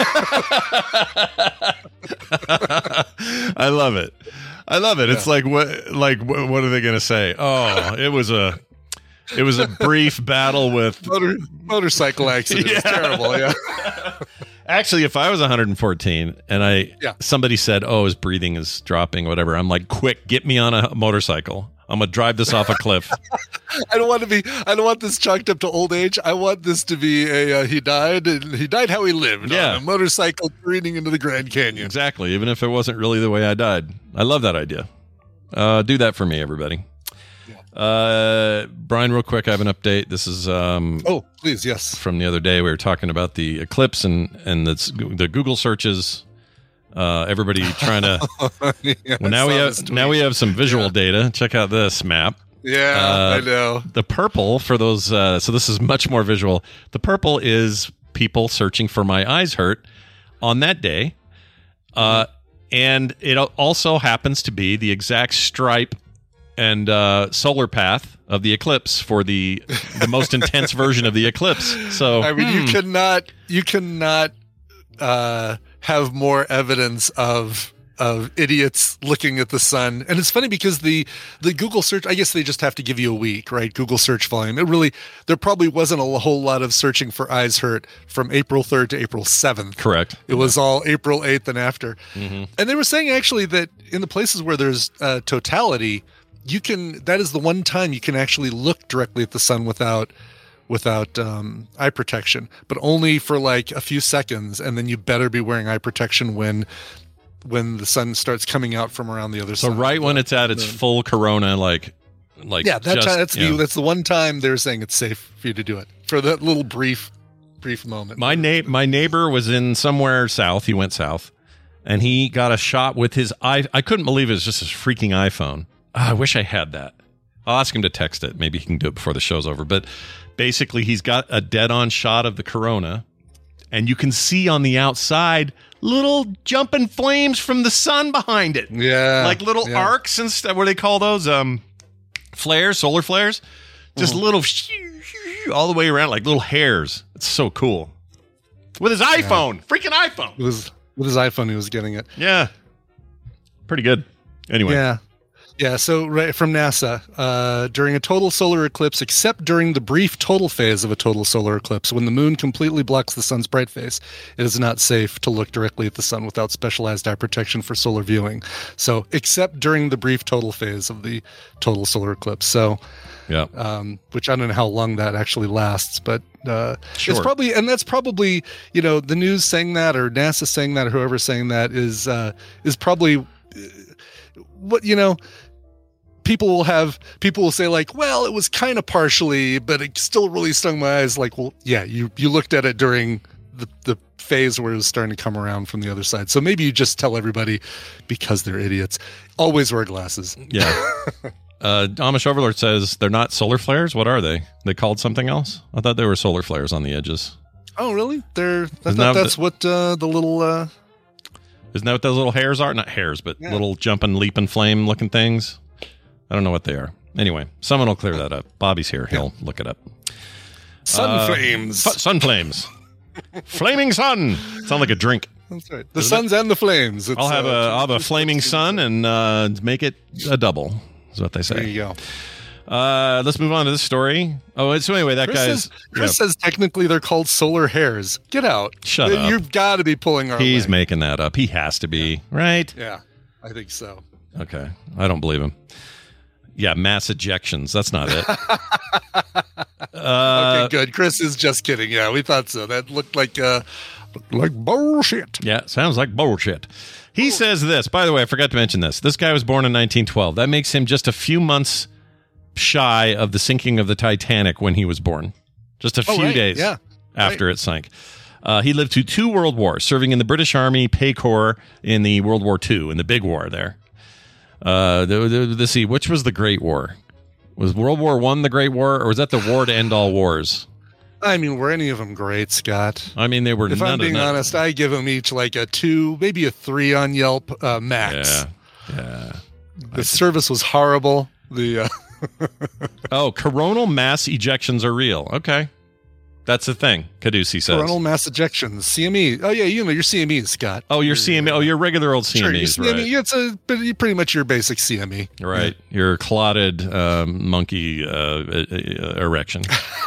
I love it. I love it. Yeah. It's like, what, like, what are they going to say? Oh, it was a... It was a brief battle with Motor, motorcycle accident. Yeah. It was terrible. Yeah. Actually, if I was one hundred fourteen and I yeah. somebody said, "Oh, his breathing is dropping," whatever, I'm like, "Quick, get me on a motorcycle. I'm gonna drive this off a cliff." I don't want to be. I don't want this chalked up to old age. I want this to be a uh, he died and he died how he lived. Yeah, on a motorcycle careening into the Grand Canyon. Exactly. Even if it wasn't really the way I died, I love that idea. Uh, do that for me, everybody. Uh, Brian, real quick, I have an update. This is um oh please yes from the other day. We were talking about the eclipse and and the the Google searches. Uh, everybody trying to. yeah, well, now we have now we have some visual yeah. data. Check out this map. Yeah, uh, I know. The purple for those. Uh, so this is much more visual. The purple is people searching for My Eyes Hurt on that day, uh, and it also happens to be the exact stripe and uh, solar path of the eclipse for the the most intense version of the eclipse. So I mean, hmm. you cannot you cannot uh, have more evidence of of idiots looking at the sun. And it's funny because the the Google search, I guess they just have to give you a week, right? Google search volume. It really there probably wasn't a whole lot of searching for Eyes Hurt from April third to April seventh. Correct. It was all April eighth and after. Mm-hmm. And they were saying actually that in the places where there's uh, totality, you can. That is the one time you can actually look directly at the sun without without um, eye protection, but only for like a few seconds, and then you better be wearing eye protection when when the sun starts coming out from around the other so side. So right when it's at its full corona, like like yeah, that just, time, that's yeah. the that's the one time they're saying it's safe for you to do it for that little brief brief moment. My na- my neighbor was in somewhere south. He went south, and he got a shot with his i. I couldn't believe it was just his freaking iPhone. Oh, I wish I had that. I'll ask him to text it. Maybe he can do it before the show's over. But basically, he's got a dead-on shot of the corona, and you can see on the outside little jumping flames from the sun behind it. Yeah, like little yeah. arcs and stuff. What do they call those? Um, flares, solar flares. Just Mm-hmm. little all the way around, like little hairs. It's so cool. With his iPhone, yeah. freaking iPhone. With his with his iPhone, he was getting it. Yeah, pretty good. Anyway, yeah. Yeah, so right from NASA, uh, during a total solar eclipse, except during the brief total phase of a total solar eclipse, when the moon completely blocks the sun's bright face, it is not safe to look directly at the sun without specialized eye protection for solar viewing. So, except during the brief total phase of the total solar eclipse. So, yeah, um, which I don't know how long that actually lasts, but uh, sure. it's probably, and that's probably, you know, the news saying that or NASA saying that or whoever's saying that is uh, is probably uh, what, you know. People will have people will say like, well, it was kind of partially, but it still really stung my eyes. Like, well, yeah, you you looked at it during the the phase where it was starting to come around from the other side. So maybe you just tell everybody, because they're idiots, always wear glasses. Yeah. uh, Amish Overlord says they're not solar flares. What are they? They called something else? I thought they were solar flares on the edges. Oh, really? They're. I Isn't thought that that's the, what uh, the little. Uh, isn't that what those little hairs are? Not hairs, but yeah. little jumping, leaping flame looking things. I don't know what they are. Anyway, someone will clear that up. Bobby's here. He'll yeah. look it up. Sun uh, flames. F- sun flames. Flaming sun. Sound like a drink. That's right. The Isn't suns it? And the flames. It's, I'll have uh, a I'll have a flaming sun and uh, make it a double, is what they say. There you go. Uh, let's move on to this story. Oh, so anyway, that Chris guy's... Says, Chris yeah. says technically they're called solar hairs. Get out. Shut up. You've got to be pulling our He's leg. making that up. He has to be, yeah. right? Yeah, I think so. Okay. I don't believe him. Yeah, mass ejections. That's not it. uh, okay, good. Chris is just kidding. Yeah, we thought so. That looked like uh, looked like bullshit. Yeah, sounds like bullshit. He oh. says this. By the way, I forgot to mention this. This guy was born in nineteen twelve. That makes him just a few months shy of the sinking of the Titanic when he was born. Just a few oh, right. days yeah. after right. it sank. Uh, he lived through two world wars, serving in the British Army Pay Corps in the World War Two, in the big war there. Uh, the, the, the, see, which was the Great War? Was World War One the Great War, or was that the war to end all wars? I mean, were any of them great, Scott? I mean, they were. If none I'm being of honest, I give them each like a two, maybe a three on Yelp uh, max. Yeah, yeah. The I service think. was horrible. The uh... oh, coronal mass ejections are real. Okay. That's the thing, Caducey says. Coronal mass ejections, C M E. Oh, yeah, you know, your C M E, Scott. Oh, your C M E. Oh, your regular old C M Es, sure, your C M E, right. It's a, pretty much your basic C M E. Right. Yeah. Your clotted um, monkey uh, uh, erection.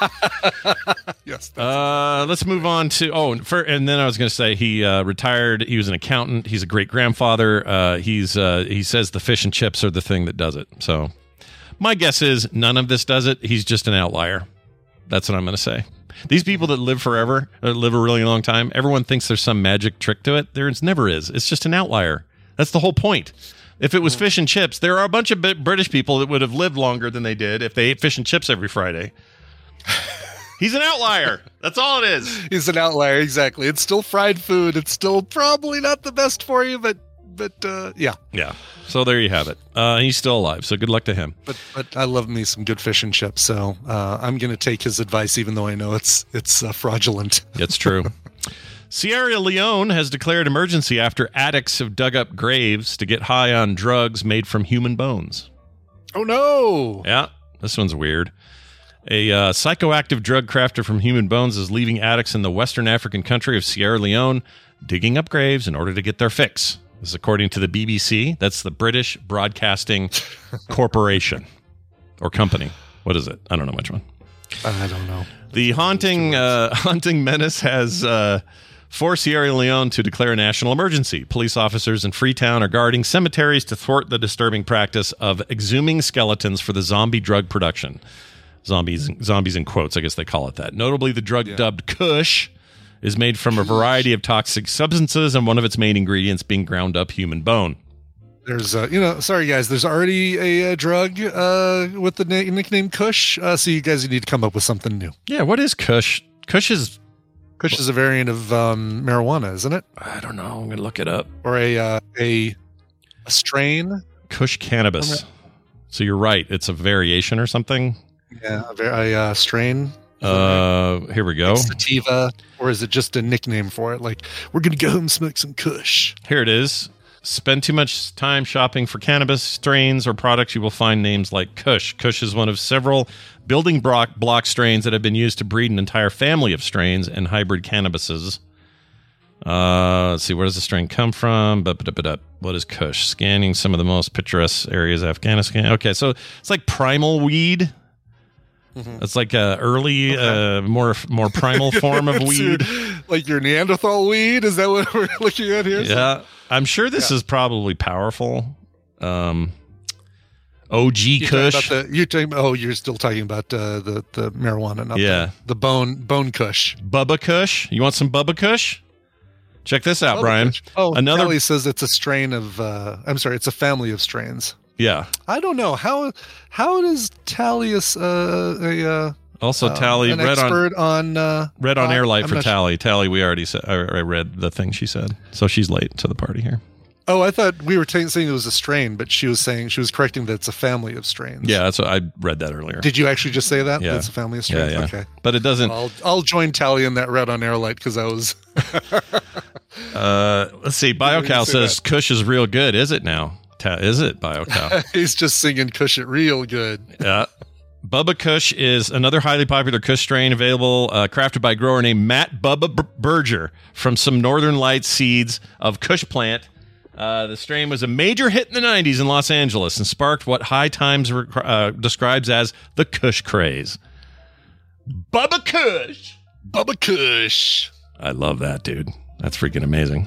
Yes. Uh, let's move on to, oh, for, and then I was going to say he uh, retired. He was an accountant. He's a great-grandfather. Uh, he's uh, he says the fish and chips are the thing that does it. So my guess is none of this does it. He's just an outlier. That's what I'm going to say. These people that live forever, that live a really long time, everyone thinks there's some magic trick to it. There never is. It's just an outlier. That's the whole point. If it was fish and chips, there are a bunch of British people that would have lived longer than they did if they ate fish and chips every Friday. He's an outlier. That's all it is. He's an outlier, exactly. It's still fried food. It's still probably not the best for you, but but uh, yeah. Yeah. So there you have it. Uh, he's still alive, so good luck to him. But but I love me some good fish and chips, so uh, I'm going to take his advice, even though I know it's it's uh, fraudulent. It's true. Sierra Leone has declared emergency after addicts have dug up graves to get high on drugs made from human bones. Oh, no. Yeah, this one's weird. A uh, psychoactive drug crafted from human bones is leaving addicts in the Western African country of Sierra Leone digging up graves in order to get their fix. This is according to the B B C. That's the British Broadcasting Corporation or company. What is it? I don't know which one. I don't know. The haunting uh, haunting menace has uh, Force Sierra Leone to declare a national emergency. Police officers in Freetown are guarding cemeteries to thwart the disturbing practice of exhuming skeletons for the zombie drug production. Zombies, zombies in quotes, I guess they call it that. Notably, the drug yeah. dubbed Kush is made from a variety of toxic substances, and one of its main ingredients being ground up human bone. There's, uh, you know, sorry guys, there's already a, a drug uh, with the na- nickname Kush, uh, so you guys need to come up with something new. Yeah, what is Kush? Kush is... Kush is a variant of um, marijuana, isn't it? I don't know. I'm going to look it up. Or a uh, a a strain? Kush cannabis. So you're right. It's a variation or something? Yeah, a, a uh, strain. Uh, here we go. Like sativa, or is it just a nickname for it? Like, we're going to go and smoke some Kush. Here it is. Spend too much time shopping for cannabis strains or products, you will find names like Kush. Kush is one of several building block, block strains that have been used to breed an entire family of strains and hybrid cannabises. Uh, let's see, where does the strain come from? What is Kush? Scanning some of the most picturesque areas of Afghanistan. Okay, so it's like primal weed. Mm-hmm. It's like a early, okay. uh, more more primal form of weed. Like your Neanderthal weed? Is that what we're looking at here? Yeah. So, I'm sure this yeah. is probably powerful. Um, O G you're Kush. Talking about the, you're talking, oh, you're still talking about uh, the, the marijuana, not yeah. the, the bone bone Kush. Bubba Kush. You want some Bubba Kush? Check this out, Bubba Brian. Kush. Oh, another. Kelly says it's a strain of, uh, I'm sorry, it's a family of strains. Yeah. I don't know. How how does Tally, uh, a, uh, also Tally, uh, an read expert on, on uh, read on uh, Airlight I'm for Tally. Sure. Tally, we already said, I, I read the thing she said. So she's late to the party here. Oh, I thought we were t- saying it was a strain, but she was saying, she was correcting that it's a family of strains. Yeah, that's what I read that earlier. Did you actually just say that? Yeah. It's a family of strains? Yeah, yeah. Okay. But it doesn't. I'll, I'll join Tally in that read on Airlight because I was. uh, let's see. BioCal says that? Kush is real good. Is it now? Ta- is it, BioCal? He's just singing Kush it real good. Yeah. Bubba Kush is another highly popular Kush strain available, uh, crafted by a grower named Matt Bubba B- Berger from some Northern Lights seeds of Kush plant. Uh, the strain was a major hit in the nineties in Los Angeles and sparked what High Times rec- uh, describes as the Kush craze. Bubba Kush! Bubba Kush! I love that, dude. That's freaking amazing.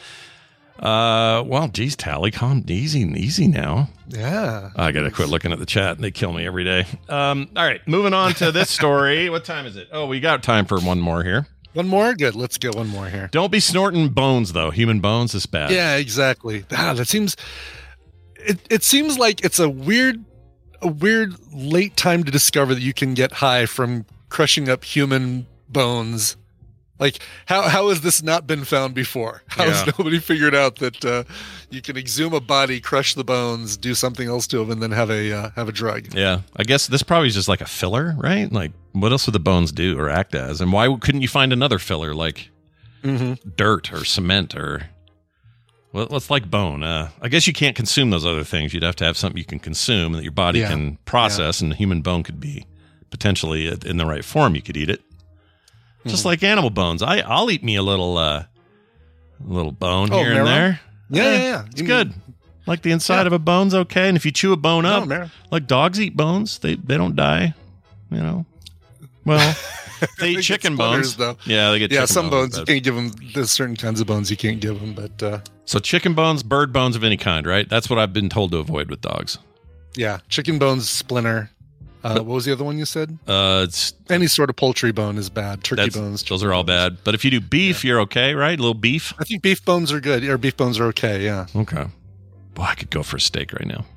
Uh, well, geez, Tally, calm easy, easy now. Yeah. I gotta quit looking at the chat. They kill me every day. Um, all right, moving on to this story. What time is it? Oh, we got time for one more here. One more? Good. Let's get one more here. Don't be snorting bones, though. Human bones is bad. Yeah, exactly. Ah, that seems. It it seems like it's a weird, a weird late time to discover that you can get high from crushing up human bones. Like, how how has this not been found before? How yeah. has nobody figured out that uh, you can exhume a body, crush the bones, do something else to them, and then have a uh, have a drug? Yeah, I guess this probably is just like a filler, right? Like, what else would the bones do or act as? And why couldn't you find another filler like mm-hmm. dirt or cement or well, what's like bone? Uh, I guess you can't consume those other things. You'd have to have something you can consume that your body yeah. can process, yeah. and human bone could be potentially in the right form. You could eat it. Just like animal bones. I, I'll eat me a little uh, little bone oh, here marrow? and there. Yeah, eh, yeah, yeah. It's good. Like the inside yeah. of a bone's okay. And if you chew a bone up, no, like dogs eat bones, they, they don't die. You know? Well, they eat chicken bones. Though. Yeah, they get yeah, chicken some bones. bones you can't give them. There's certain kinds of bones you can't give them. But uh, So chicken bones, bird bones of any kind, right? That's what I've been told to avoid with dogs. Yeah, chicken bones, splinter. Uh, what was the other one you said? Uh, it's any sort of poultry bone is bad. Turkey bones, those are all bones. bad. But if you do beef, yeah. you're okay, right? A little beef. I think beef bones are good. Or beef bones are okay. Yeah. Okay. Boy, I could go for a steak right now.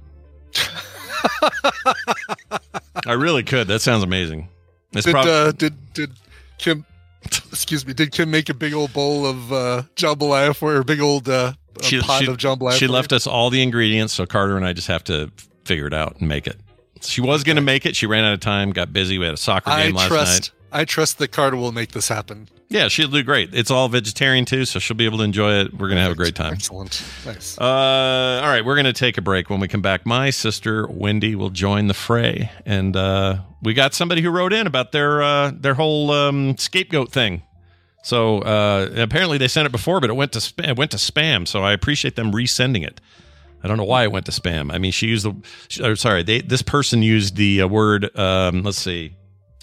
I really could. That sounds amazing. It's did, prob- uh, did did Kim? Excuse me. Did Kim make a big old bowl of uh, jambalaya for her? A big old uh, she, pot she, of jambalaya. She for left you? us all the ingredients, so Carter and I just have to figure it out and make it. She was going to make it. She ran out of time, got busy. We had a soccer game I last trust, night. I trust that Carter will make this happen. Yeah, she'll do great. It's all vegetarian, too, so she'll be able to enjoy it. We're going to have a great time. Excellent. Nice. Uh, all right, we're going to take a break. When we come back, my sister, Wendy, will join the fray. And uh, we got somebody who wrote in about their, uh, their whole um, scapegoat thing. So uh, apparently they sent it before, but it went to sp- it went to spam, so I appreciate them resending it. I don't know why it went to spam. I mean, she used the, or sorry, they, this person used the uh, word, um, let's see.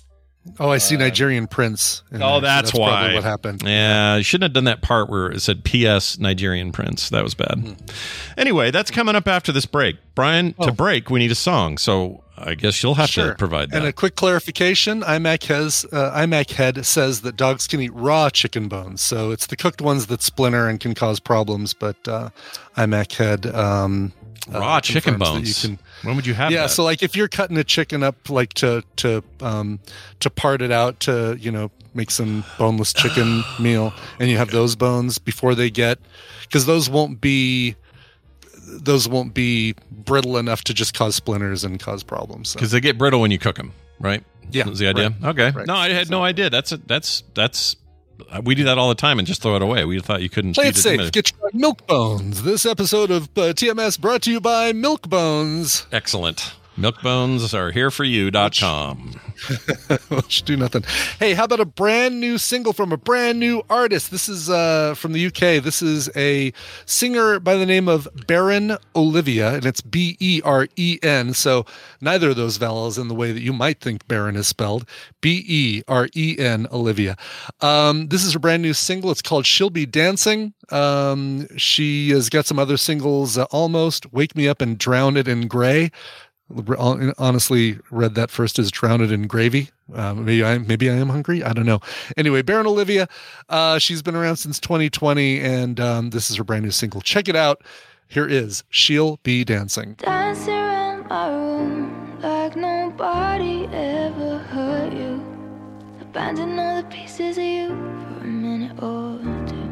Oh, I see uh, Nigerian Prince. Oh, there, that's, so that's why. Probably what happened. Yeah, you shouldn't have done that part where it said P S Nigerian Prince. That was bad. Mm-hmm. Anyway, that's coming up after this break. Brian, oh. to break, we need a song. So I guess you'll have sure. to provide that. And a quick clarification, iMac, has, uh, iMac Head says that dogs can eat raw chicken bones. So it's the cooked ones that splinter and can cause problems. But uh, iMac Head... Um, raw uh, chicken You bones. can, when would you have yeah, that? so like if you're cutting a chicken up like to to um, to part it out to, you know, make some boneless chicken meal, and you have those bones before they get... Because those won't be... Those won't be brittle enough to just cause splinters and cause problems. Because so. they get brittle when you cook them, right? Yeah, that's the idea. Right, okay. Right. No, I had so. no idea. That's a, that's that's we do that all the time and just throw it away. We thought you couldn't. Play it safe. Get your Milk Bones. This episode of uh, T M S brought to you by Milk Bones. Excellent. Milk Bones are here for you dot com. Which do nothing. Hey, how about a brand new single from a brand new artist? This is uh, from the U K. This is a singer by the name of Beren Olivia, and it's B E R E N. So neither of those vowels in the way that you might think Beren is spelled. B E R E N, Olivia. Um, this is her brand new single. It's called She'll Be Dancing. Um, she has got some other singles, uh, Almost, Wake Me Up and Drown It in Gray. Honestly, read that first as Drown It in Gravy. Uh, maybe I maybe I am hungry. I don't know. Anyway, Beren Olivia, uh, she's been around since twenty twenty, and um, this is her brand new single. Check it out. Here is She'll Be Dancing. Dance around my room like nobody ever hurt you. Abandon all the pieces of you for a minute or two.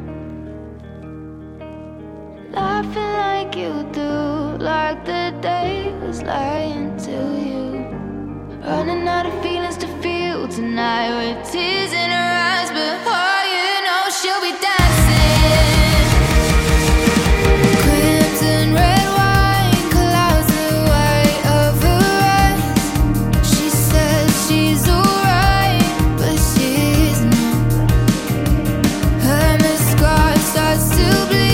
Laughing like you do, like the day was lying to you. Running out of feelings to feel tonight with tears in her eyes, but oh, you know she'll be dancing. Crimson red wine clouds the white of her eyes. She says she's alright, but she's not. Her mascara starts to bleed.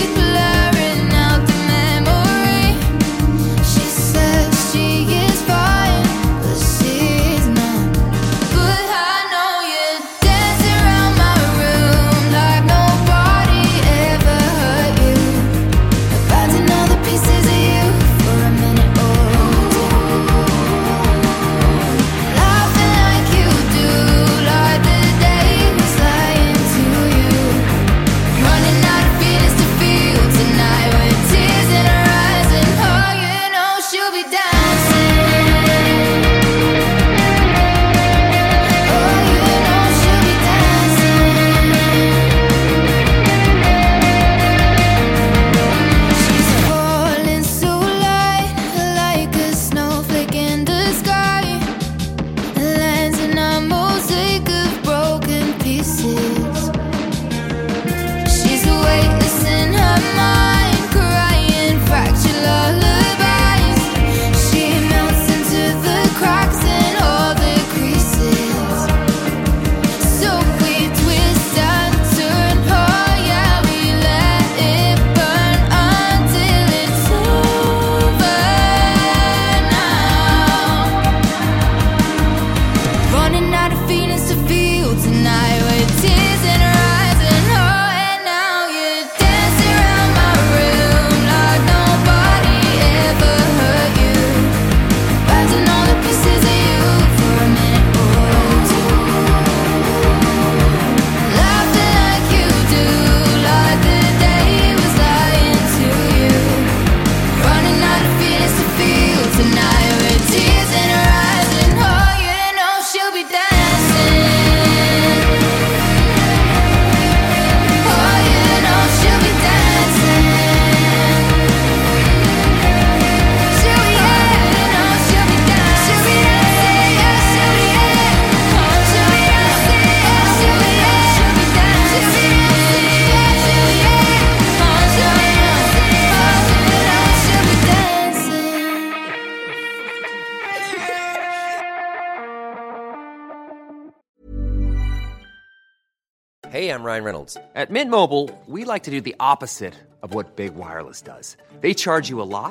Hey, I'm Ryan Reynolds. At Mint Mobile, we like to do the opposite of what Big Wireless does. They charge you a lot,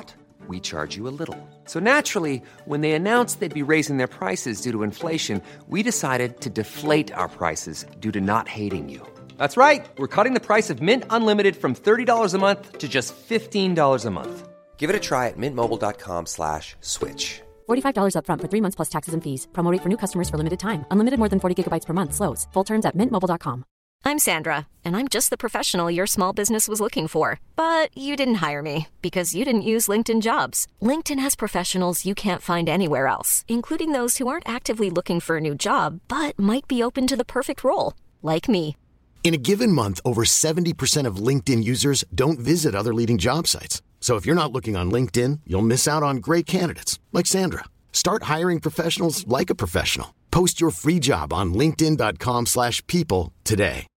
we charge you a little. So naturally, when they announced they'd be raising their prices due to inflation, we decided to deflate our prices due to not hating you. That's right. We're cutting the price of Mint Unlimited from thirty dollars a month to just fifteen dollars a month. Give it a try at mintmobile.com slash switch. forty-five dollars up front for three months plus taxes and fees. Promo rate for new customers for limited time. Unlimited more than forty gigabytes per month. Slows full terms at mint mobile dot com. I'm Sandra, and I'm just the professional your small business was looking for. But you didn't hire me because you didn't use LinkedIn Jobs. LinkedIn has professionals you can't find anywhere else, including those who aren't actively looking for a new job, but might be open to the perfect role, like me. In a given month, over seventy percent of LinkedIn users don't visit other leading job sites. So if you're not looking on LinkedIn, you'll miss out on great candidates like Sandra. Start hiring professionals like a professional. Post your free job on linkedin.com slash people today.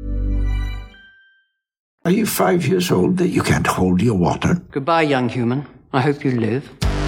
Are you five years old that you can't hold your water? Goodbye, young human. I hope you live.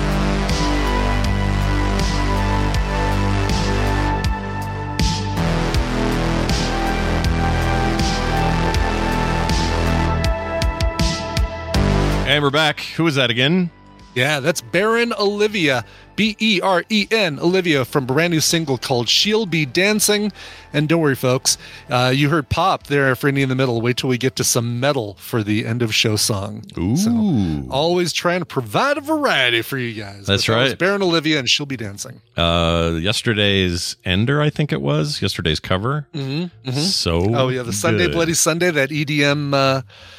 And we're back. Who is that again? Yeah, that's Baron Olivia, B E R E N, Olivia, from a brand new single called She'll Be Dancing. And don't worry, folks, uh, you heard pop there for any in the middle. Wait till we get to some metal for the end of show song. Ooh. So, always trying to provide a variety for you guys. That's but that right. was Baron Olivia, and She'll Be Dancing. Uh, yesterday's Ender, I think it was. Yesterday's cover. Mm-hmm, mm-hmm. So Oh, yeah, the Sunday good. Bloody Sunday, that E D M... Uh,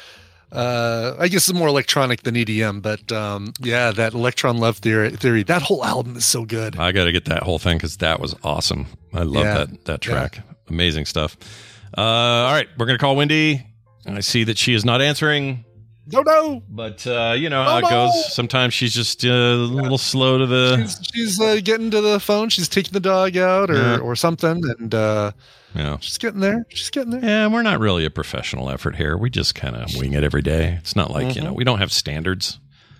Uh, I guess it's more electronic than E D M, but um, yeah, that Electron Love Theory, theory, that whole album is so good. I got to get that whole thing because that was awesome. I love Yeah. that that track. Yeah. Amazing stuff. Uh, all right, we're going to call Wendy. I see that she is not answering. No, no. But uh, you know how no, it no. goes. Sometimes she's just uh, a little slow to the... She's, she's uh, getting to the phone. She's taking the dog out or, Yeah. or something, and uh, Yeah. she's getting there. She's getting there. Yeah, we're not really a professional effort here. We just kind of wing it every day. It's not like, Mm-hmm. you know, we don't have standards.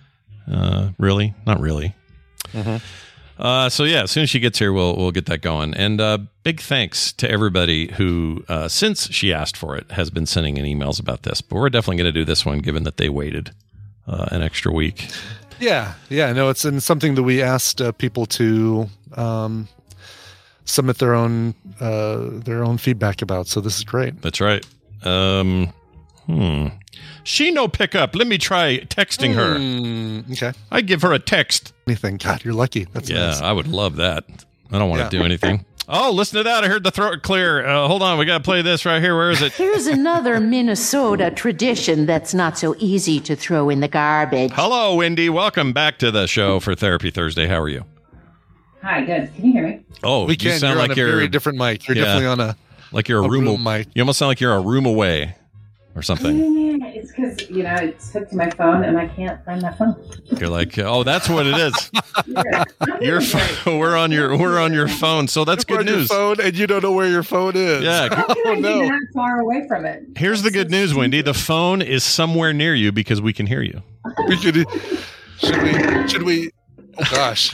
Uh, really? Not really. Mm-hmm. Uh, so yeah, as soon as she gets here, we'll we'll get that going. And uh, big thanks to everybody who, uh, since she asked for it, has been sending in emails about this. But we're definitely going to do this one, given that they waited uh, an extra week. Yeah, yeah. No, it's in something that we asked uh, people to um, submit their own uh, their own feedback about. So this is great. That's right. Um, hmm. She no pickup. Let me try texting her. Mm, okay. I give her a text. Anything? God, you're lucky. That's yeah, nice. I would love that. I don't want Yeah. to do anything. Oh, listen to that. I heard the throat clear. Uh, hold on. We got to play this right here. Where is it? Here's another Minnesota tradition that's not so easy to throw in the garbage. Hello, Wendy. Welcome back to the show for Therapy Thursday. How are you? Hi, good. Can you hear me? Oh, we you can. sound You're like on a you're very different mic. You're Yeah. definitely on a like you're a, a room, room mic. You almost sound like you're a room away or something. Yeah, it's because, you know, it's hooked to my phone and I can't find my phone. You're like, oh, that's what it is. Yeah. Your phone, we're on your we're on your phone, so that's You're good on your news. phone and you don't know where your phone is. Yeah. I feel Oh, like no. you're not far away from it. Here's the good news, Wendy. The phone is somewhere near you because we can hear you. We could, should we? Should we? Oh gosh.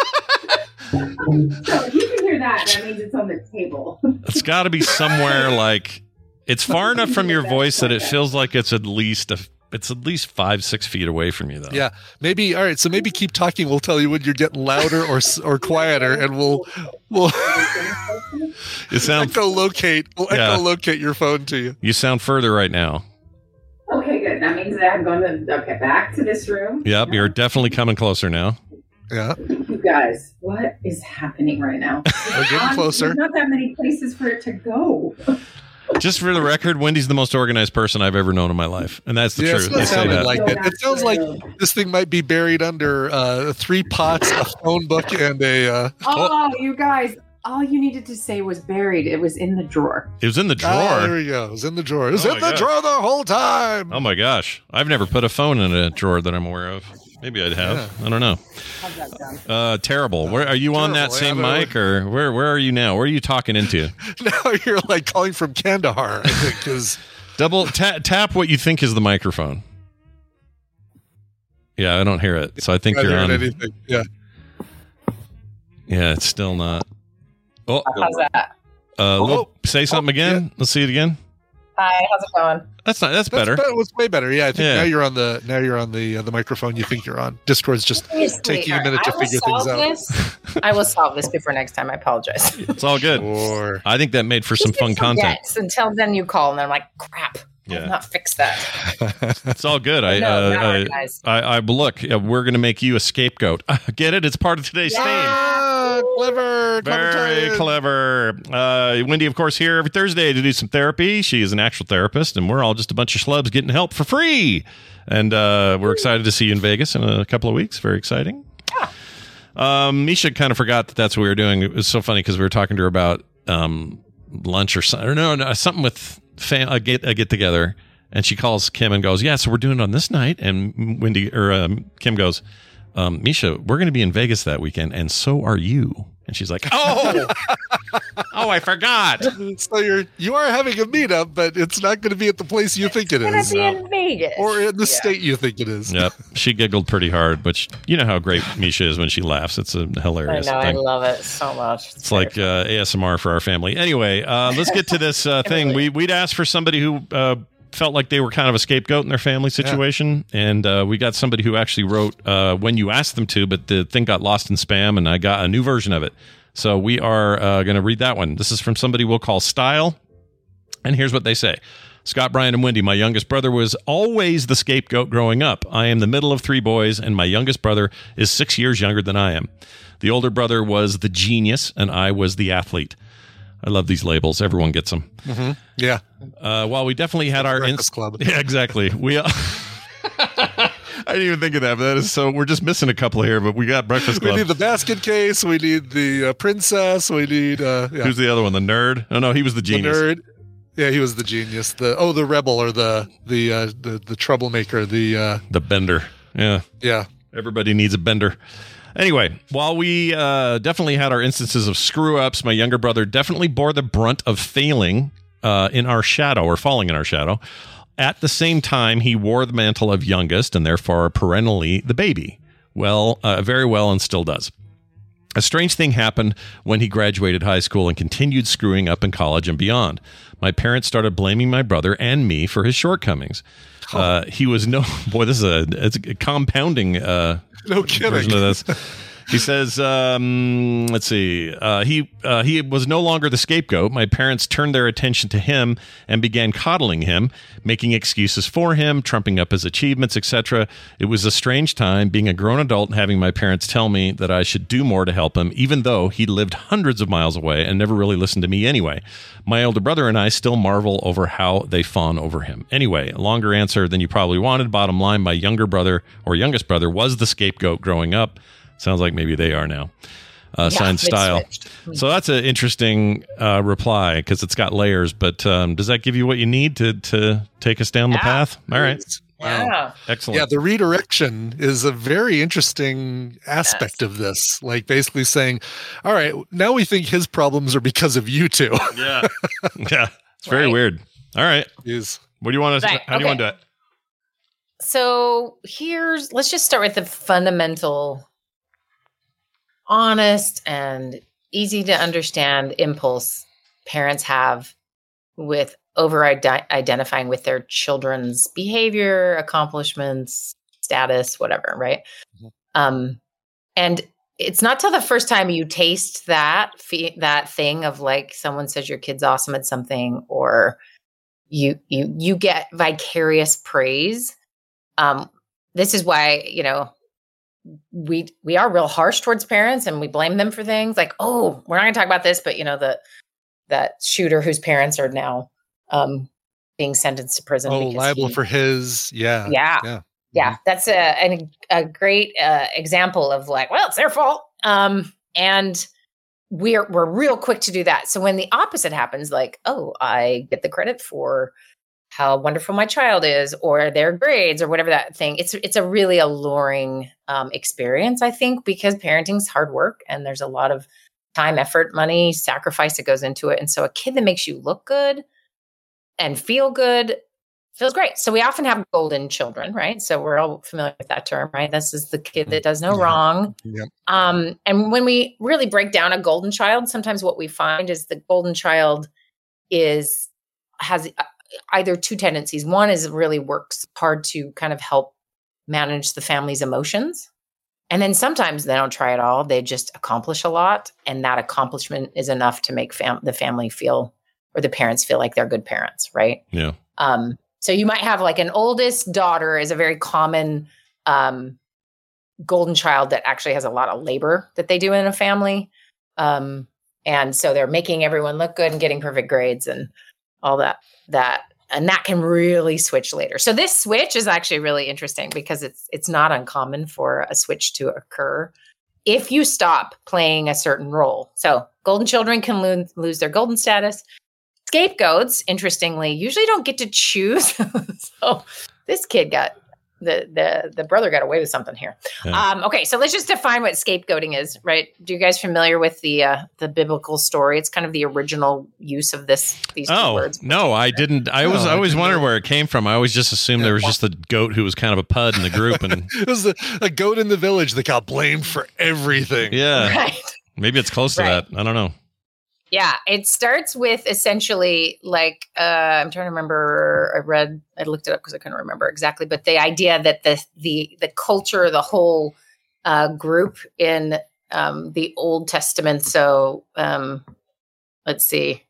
So if you can hear that, that means it's on the table. It's got to be somewhere like it's far enough from your voice that it feels like it's at least a, it's at least five six feet away from you though. Yeah. Maybe. All right. So maybe keep talking. We'll tell you when you're getting louder or s- or quieter, and we'll we'll You sound echolocate. We'll Yeah. echolocate your phone to you. you sound further right now. Okay, good. That means that I'm going to, okay, back to this room. Yep, you're definitely coming closer now. Yeah. You guys, what is happening right now? We're getting Um, closer. There's not that many places for it to go. Just for the record, Wendy's the most organized person I've ever known in my life, and that's the Yeah, truth. it's They not say sounding that. like it. It sounds like this thing might be buried under uh, three pots, a phone book, and a. Uh, Oh, you guys, all you needed to say was buried. It was in the drawer. It was in the drawer. Ah, there we go. It was in the drawer. It was Oh in my the God. drawer the whole time. Oh my gosh, I've never put a phone in a drawer that I'm aware of. Maybe I'd have. I don't know. How's that sound? Uh, terrible. Where are you on that Terrible, same yeah, no. mic, or where? Where are you now? Where are you talking into? Now you're like calling from Kandahar, I think, because Double ta- tap what you think is the microphone. Yeah, I don't hear it, so I think I you're haven't on. heard anything. Yeah. Yeah, it's still not. Oh, How's that? uh, Oh, look, say something oh, again. Let's see it again. Hi, how's it going? That's not. That's, that's better. That was way better. Yeah, I think yeah. now you're on the now you're on the uh, the microphone you think you're on. Discord's just taking a minute to figure things out. This. I will solve this before next time. I apologize. It's all good. Sure. I think that made for some fun content. Until then, you call and I'm like, crap. Yeah. I've not fixed that. It's all good. I, no, uh, I, I, I, I look. Uh, we're going to make you a scapegoat. Get it? It's part of today's yeah. theme. Clever, very clever. Uh, Wendy, of course, here every Thursday to do some therapy. She is an actual therapist, and we're all just a bunch of schlubs getting help for free. And uh, we're excited to see you in Vegas in a couple of weeks. Very exciting. Yeah. Um, Misha kind of forgot that that's what we were doing. It was so funny because we were talking to her about um, lunch or something. Or no, no, something with fam- a get a get together, and she calls Kim and goes, "Yeah, so we're doing it on this night." And Wendy or um, Kim goes, um, "Misha, we're going to be in Vegas that weekend, and so are you." And she's like, "Oh, oh, I forgot." So you're you are having a meetup, but it's not going to be at the place you think it it's is, be in Vegas, or in the yeah. state you think it is. Yep, she giggled pretty hard, but she, you know how great Misha is when she laughs. It's a hilarious. I know, thing. I love it so much. It's, it's like uh, A S M R for our family. Anyway, uh, let's get to this uh, thing. We we'd asked for somebody who. Uh, felt like they were kind of a scapegoat in their family situation, yeah. and uh, we got somebody who actually wrote uh, when you asked them to, but the thing got lost in spam, and I got a new version of it. So we are uh, going to read that one. This is from somebody we'll call Style, and here's what they say. Scott, Brian, and Wendy, my youngest brother was always the scapegoat growing up. I am the middle of three boys, and my youngest brother is six years younger than I am. The older brother was the genius, and I was the athlete. I love these labels. Everyone gets them. Mm-hmm. Yeah. Uh, while we definitely had our Breakfast Club. Yeah, exactly. We. Uh, I didn't even think of that, but that is so. We're just missing a couple here, but we got Breakfast Club. We need the basket case. We need the uh, princess. We need. Uh, yeah. Who's the other one? The nerd? Oh no, he was the genius. The nerd. Yeah, he was the genius. The oh, the rebel or the the uh, the the troublemaker. The uh, the bender. Yeah. Yeah. Everybody needs a bender. Anyway, while we uh, definitely had our instances of screw-ups, my younger brother definitely bore the brunt of failing uh, in our shadow or falling in our shadow. At the same time, he wore the mantle of youngest and therefore perennially the baby. Well, uh, very well, and still does. A strange thing happened when he graduated high school and continued screwing up in college and beyond. My parents started blaming my brother and me for his shortcomings. Uh, he was no boy. This is a, it's a compounding uh, no kidding. version of this. He says, um, let's see, uh, he uh, he was no longer the scapegoat. My parents turned their attention to him and began coddling him, making excuses for him, trumping up his achievements, et cetera. It was a strange time being a grown adult and having my parents tell me that I should do more to help him, even though he lived hundreds of miles away and never really listened to me anyway. My older brother and I still marvel over how they fawn over him. Anyway, a longer answer than you probably wanted. Bottom line, my younger brother or youngest brother was the scapegoat growing up. Sounds like maybe they are now. Uh, yeah, signed Style. Switched. So that's an interesting uh, reply because it's got layers. But um, does that give you what you need to to take us down yeah. the path? All right. Wow. Yeah. Excellent. Yeah, the redirection is a very interesting aspect yes. of this. Like basically saying, all right, now we think his problems are because of you two. Yeah. Yeah. It's very right. weird. All right. Is What do you want to right. How okay. do you want to do it? So here's, let's just start with the fundamental honest and easy to understand impulse parents have with over identifying with their children's behavior, accomplishments, status, whatever, right? Mm-hmm. Um, and it's not till the first time you taste that that thing of like someone says your kid's awesome at something, or you you you get vicarious praise. Um, this is why, you know, we we are real harsh towards parents and we blame them for things like, oh, we're not going to talk about this, but you know, the that shooter whose parents are now um, being sentenced to prison. Oh, liable he, for his, yeah, yeah, yeah, yeah. That's a a, a great uh, example of like, well, it's their fault, um, and we're we're real quick to do that. So when the opposite happens, like, oh, I get the credit for how wonderful my child is, or their grades, or whatever that thing. It's it's a really alluring um, experience, I think, because parenting's hard work, and there's a lot of time, effort, money, sacrifice that goes into it. And so, a kid that makes you look good and feel good feels great. So we often have golden children, right? So we're all familiar with that term, right? This is the kid that does no yeah. wrong. Yep. Um, and when we really break down a golden child, sometimes what we find is the golden child is has either two tendencies. One is it really works hard to kind of help manage the family's emotions. And then sometimes they don't try at all. They just accomplish a lot. And that accomplishment is enough to make fam- the family feel, or the parents feel like they're good parents, right? Yeah. Um, so you might have like an oldest daughter is a very common um, golden child that actually has a lot of labor that they do in a family. Um, and so they're making everyone look good and getting perfect grades and all that, that, and that can really switch later. So this switch is actually really interesting because it's, it's not uncommon for a switch to occur if you stop playing a certain role. So golden children can lo- lose their golden status. Scapegoats, interestingly, usually don't get to choose. So this kid got the the the brother got away with something here. Yeah. Um, okay, so let's just define what scapegoating is, right? Do you guys familiar with the uh, the biblical story? It's kind of the original use of this these two oh, words. No, I didn't. I was No, I always I wondered where it came from. I always just assumed yeah. there was just the goat who was kind of a pud in the group, and it was a, a goat in the village that got blamed for everything. Yeah, right. Maybe it's close to right. that. I don't know. Yeah, it starts with essentially like, uh, I'm trying to remember, I read, I looked it up because I couldn't remember exactly, but the idea that the the the culture, the whole uh, group in um, the Old Testament, so um, let's see,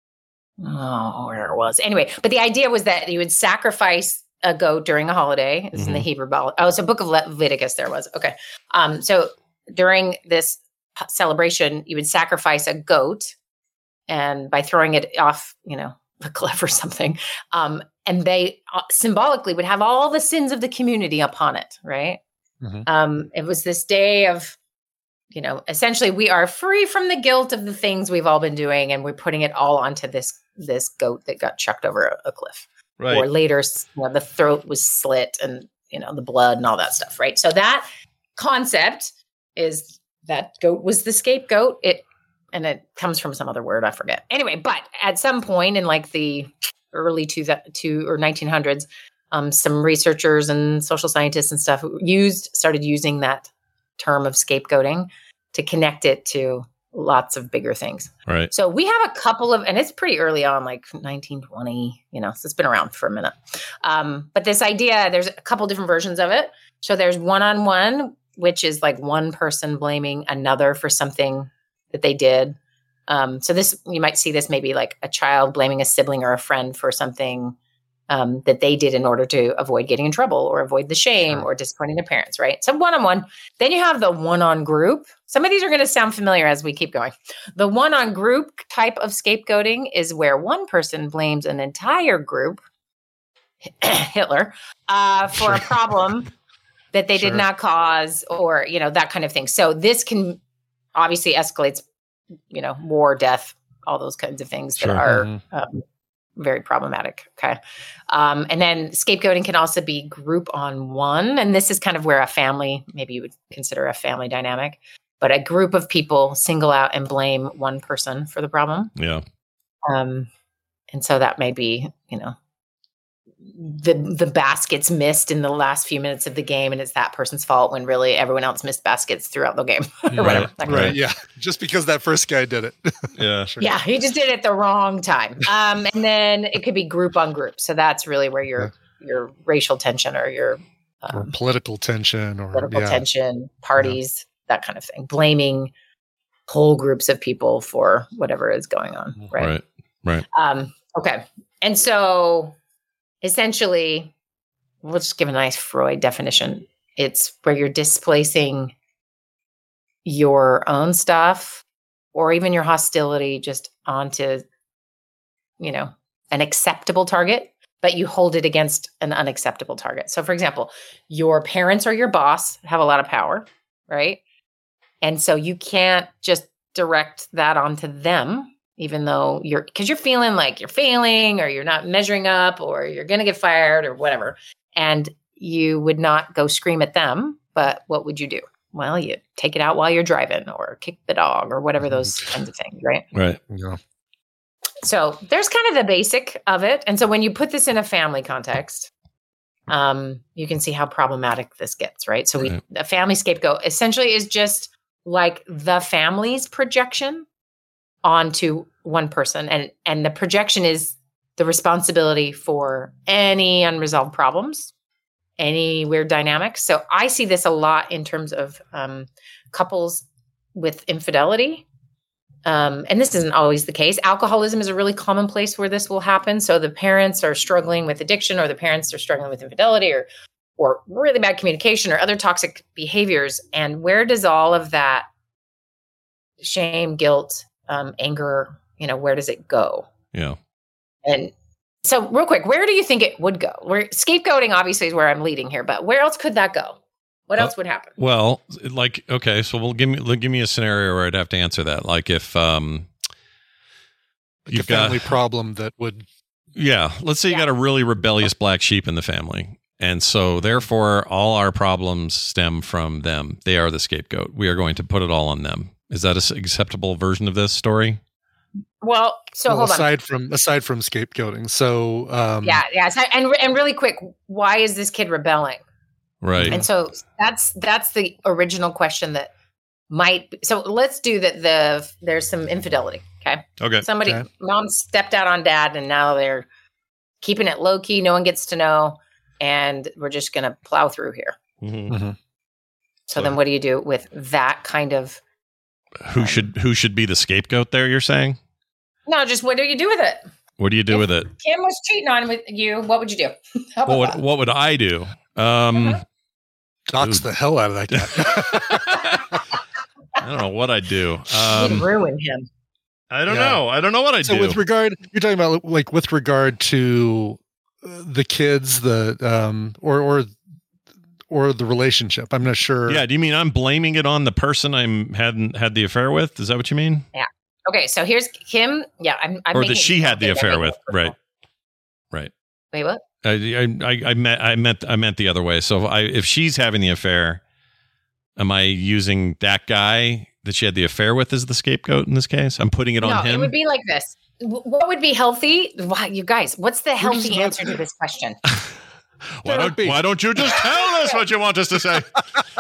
oh, where it was. Anyway, but the idea was that you would sacrifice a goat during a holiday. It's mm-hmm. in the Hebrew Bible. Oh, it's a book of Leviticus there was. Okay. Um, so during this celebration, you would sacrifice a goat. And by throwing it off, you know, a cliff or something, um, and they uh, symbolically would have all the sins of the community upon it, right? Mm-hmm. Um, it was this day of, you know, essentially we are free from the guilt of the things we've all been doing, and we're putting it all onto this this goat that got chucked over a, a cliff. Right. Or later, you know, the throat was slit, and you know, the blood and all that stuff, right? So that concept is that goat was the scapegoat. It And it comes from some other word, I forget. Anyway, but at some point in like the early two, two or nineteen hundreds, um, some researchers and social scientists and stuff used started using that term of scapegoating to connect it to lots of bigger things. Right. So we have a couple of, and it's pretty early on, like nineteen twenty, you know, so it's been around for a minute. Um, but this idea, there's a couple different versions of it. So there's one-on-one, which is like one person blaming another for something that they did. Um, so this, you might see this maybe like a child blaming a sibling or a friend for something um, that they did in order to avoid getting in trouble or avoid the shame or disappointing their parents, right? So one-on-one. Then you have the one-on group. Some of these are going to sound familiar as we keep going. The one-on group type of scapegoating is where one person blames an entire group, Hitler, uh, for a problem that they sure. did not cause, or, you know, that kind of thing. So this can obviously escalates, you know, war, death, all those kinds of things sure. that are mm-hmm. um, very problematic. Okay. Um, and then scapegoating can also be group on one. And this is kind of where a family, maybe you would consider a family dynamic, but a group of people single out and blame one person for the problem. Yeah. Um, and so that may be, you know, the the baskets missed in the last few minutes of the game, and it's that person's fault when really everyone else missed baskets throughout the game or right, whatever. Right. Yeah. Just because that first guy did it. yeah. Sure. Yeah. He just did it at the wrong time. Um, and then it could be group on group. So that's really where your, yeah. your racial tension or your um, or political tension or political yeah. tension, parties, yeah. that kind of thing. Blaming whole groups of people for whatever is going on. Right. Right. Right. Um, okay. And so essentially, we'll just give a nice Freud definition. It's where you're displacing your own stuff or even your hostility just onto, you know, an acceptable target, but you hold it against an unacceptable target. So for example, your parents or your boss have a lot of power, right? And so you can't just direct that onto them, even though you're, because you're feeling like you're failing or you're not measuring up or you're going to get fired or whatever. And you would not go scream at them, but what would you do? Well, you take it out while you're driving or kick the dog or whatever, those kinds of things, right? Right. Yeah. So there's kind of the basic of it. And so when you put this in a family context, um, you can see how problematic this gets, right? So we, right. a family scapegoat essentially is just like the family's projection onto one person. And, and the projection is the responsibility for any unresolved problems, any weird dynamics. So I see this a lot in terms of um, couples with infidelity. Um, and this isn't always the case. Alcoholism is a really common place where this will happen. So the parents are struggling with addiction, or the parents are struggling with infidelity, or or really bad communication, or other toxic behaviors. And where does all of that shame, guilt, um, anger, you know, where does it go? Yeah. And so real quick, where do you think it would go? Where scapegoating obviously is where I'm leading here, but where else could that go? What else uh, would happen? Well, like, okay, so we'll give me give me a scenario where I'd have to answer that. Like if um, like you've a family got problem that would, yeah, let's say you Yeah. got a really rebellious black sheep in the family, and so therefore all our problems stem from them. They are the scapegoat. We are going to put it all on them. Is that an acceptable version of this story? Well, so well, hold aside on. from aside from scapegoating, so um, Yeah, yeah. So, and and really quick, why is this kid rebelling? Right. And so that's that's the original question that might. Be, so let's do that. The there's some infidelity. Okay. Okay. Somebody, Okay. mom stepped out on dad, and now they're keeping it low key. No one gets to know, and we're just gonna plow through here. Mm-hmm. Mm-hmm. So then, what do you do with that kind of? Who should who should be the scapegoat there, you're saying? No, just what do you do with it? What do you do If with it? Kim was cheating on with you. What would you do? How about What would, that? what would I do? Um, Uh-huh. Dox the hell out of that guy. I don't know what I'd do. You'd Um, ruin him. I don't Yeah. know. I don't know what I'd So do. with regard, you're talking about like with regard to uh, the kids, the um, or or or the relationship. I'm not sure. Yeah, do you mean I'm blaming it on the person I hadn't had the affair with? Is that what you mean? Yeah. Okay. So here's Kim. Yeah. I'm. I'm Or making that she had the okay, affair I'm with? making it Right. personal. Right. Wait, what? I, I I meant I meant I meant the other way. So if, I, if she's having the affair, am I using that guy that she had the affair with as the scapegoat in this case? I'm putting it No, on him. it would be like this. W- What would be healthy? Wow, you guys, what's the just healthy not- answer to this question? why don't Why don't you just tell us what you want us to say?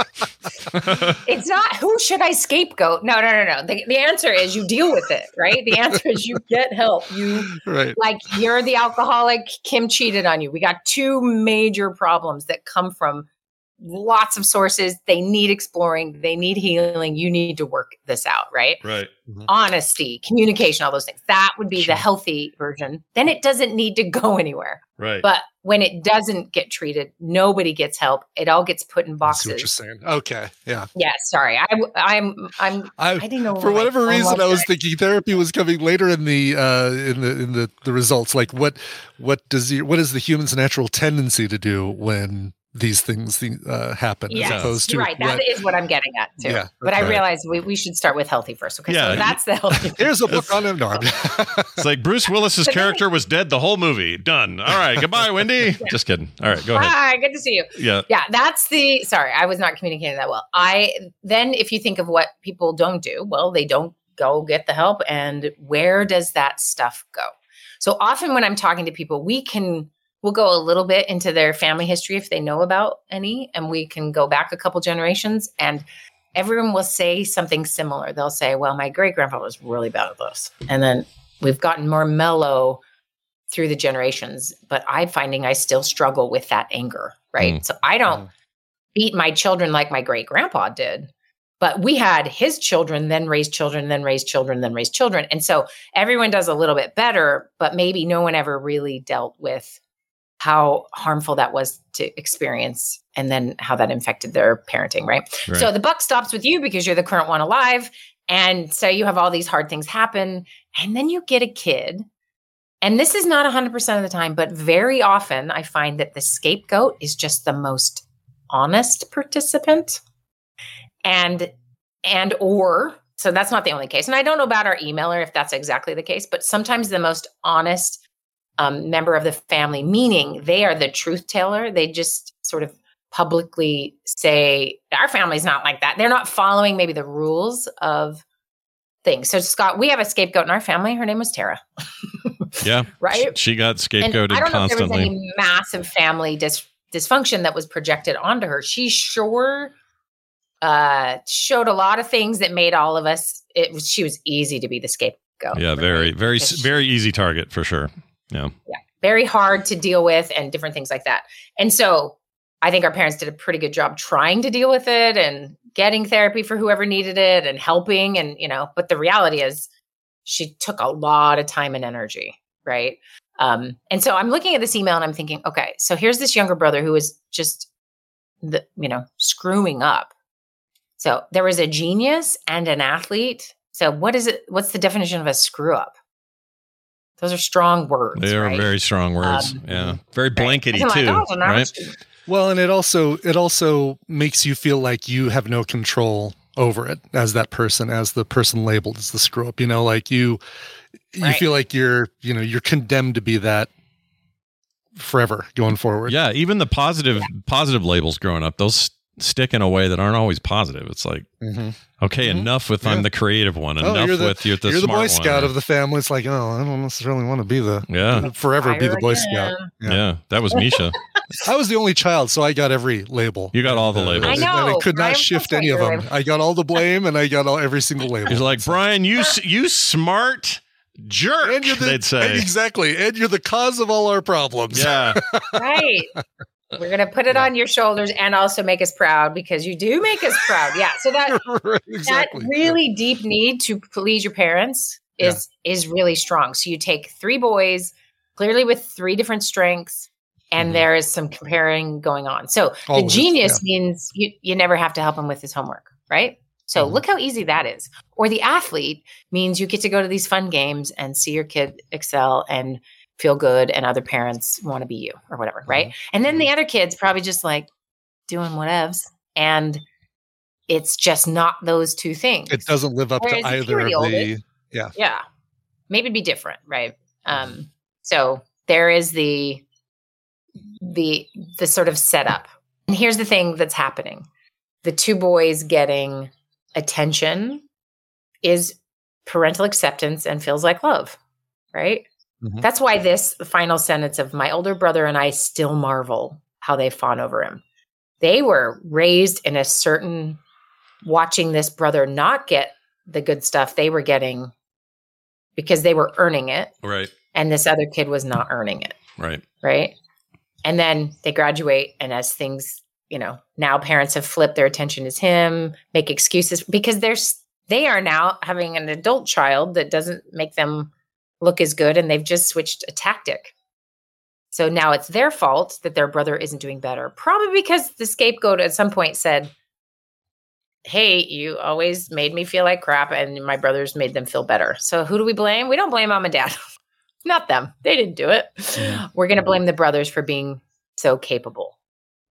It's not who should I scapegoat? No, no, no, no. The, the answer is you deal with it, right? The answer is you get help. You Right. like you're the alcoholic. Kim cheated on you. We got two major problems that come from lots of sources. They need exploring. They need healing. You need to work this out, right? Right. Honesty, communication, all those things. That would be the healthy version. Then it doesn't need to go anywhere. Right. But when it doesn't get treated, nobody gets help. It all gets put in I see what you're boxes. saying. Okay. Yeah. Yeah, sorry. I, I'm, I'm, I, I didn't know. for why- whatever oh, reason, why I was should thinking therapy was coming later in the uh, in the in the, the results. Like what what does your, what is the human's natural tendency to do when these things uh, happen, Yes, as opposed to you're right. That what- is what I'm getting at too. Yeah, but I right. realized we, we should start with healthy first. Okay, Yeah, so that's the healthy. Here's a book on it. No, I'm- It's like Bruce Willis's But then- character was dead the whole movie. Done. All right. Goodbye, Wendy. Just kidding. All right. Go ahead. Hi, good to see you. Yeah. Yeah, that's the. Sorry, I was not communicating that well. I then, if you think of what people don't do, well, they don't go get the help, and where does that stuff go? So often, when I'm talking to people, we can we'll go a little bit into their family history if they know about any, and we can go back a couple generations, and everyone will say something similar. They'll say, "Well, my great grandfather was really bad at this," and then we've gotten more mellow through the generations, but I'm finding I still struggle with that anger, right? Mm. So I don't Mm. beat my children like my great grandpa did, but we had his children, then raised children, then raised children, then raised children. And so everyone does a little bit better, but maybe no one ever really dealt with how harmful that was to experience and then how that infected their parenting, right? Right. So the buck stops with you because you're the current one alive. And so you have all these hard things happen, and then you get a kid. And this is not one hundred percent of the time, but very often I find that the scapegoat is just the most honest participant. And, and, or, so that's not the only case. And I don't know about our emailer if that's exactly the case, but sometimes the most honest um, member of the family, meaning they are the truth teller. They just sort of publicly say, our family's not like that. They're not following maybe the rules of things. So Scott, we have a scapegoat in our family. Her name was Tara. Yeah. Right? She got And scapegoated I don't know if there was constantly. any massive family dis- dysfunction that was projected onto her. She sure uh, showed a lot of things that made all of us. It was she was easy to be the scapegoat. Yeah, very, very, Because she- very easy target for sure. Yeah. Yeah. Very hard to deal with and different things like that. And so I think our parents did a pretty good job trying to deal with it and getting therapy for whoever needed it and helping. And, you know, but the reality is she took a lot of time and energy. Right. Um, and so I'm looking at this email and I'm thinking, okay, so here's this younger brother who was just, the, you know, screwing up. So there was a genius and an athlete. So what is it? What's the definition of a screw up? Those are strong words. They are right? very strong words. Um, yeah. Very blankety right. too. Like, oh, well, right. Well, and it also it also makes you feel like you have no control over it as that person, as the person labeled as the screw up. You know, like you you right. feel like you're, you know, you're condemned to be that forever going forward. Yeah, even the positive yeah. positive labels growing up, those stick in a way that aren't always positive. It's like, mm-hmm. okay, mm-hmm. enough with yeah. I'm the creative one. Oh, enough you're the, with you're the you're the smart Boy Scout one. of the family. It's like, oh, I don't necessarily want to be the yeah forever Fire be the Boy again. Scout. Yeah. yeah, that was Misha. I was the only child, so I got every label. You got all the labels. I know. And I could not I'm shift any of them. I got all the blame, and I got all every single label. He's like, Brian, you you smart jerk. And you're the, they'd say and exactly, and you're the cause of all our problems. Yeah, right. We're going to put it yeah. on your shoulders and also make us proud because you do make us proud. Yeah. So that, right, exactly. that really yeah. deep need to please your parents is, yeah. is really strong. So you take three boys, clearly with three different strengths, and mm-hmm. there is some comparing going on. So Always, the genius yeah. means you, you never have to help him with his homework, right? So mm-hmm. look how easy that is. Or the athlete means you get to go to these fun games and see your kid excel and feel good, and other parents want to be you or whatever, right? Mm-hmm. And then the other kid's probably just like doing whatevs, and it's just not those two things. It doesn't live up Whereas to either of the, oldest, yeah. Yeah. Maybe it'd be different, right? Um, so there is the, the, the sort of setup. And here's the thing that's happening. The two boys getting attention is parental acceptance and feels like love, right? Mm-hmm. That's why this the final sentence of my older brother and I still marvel how they fawn over him. They were raised in a certain, watching this brother not get the good stuff they were getting because they were earning it. Right. And this other kid was not earning it. Right. Right. And then they graduate. And as things, you know, now parents have flipped, their attention is him, make excuses because they're, they are now having an adult child that doesn't make them look as good, and they've just switched a tactic. So now it's their fault that their brother isn't doing better. Probably because the scapegoat at some point said, hey, you always made me feel like crap, and my brothers made them feel better. So who do we blame? We don't blame mom and dad. Not them. They didn't do it. Yeah. We're going to blame the brothers for being so capable.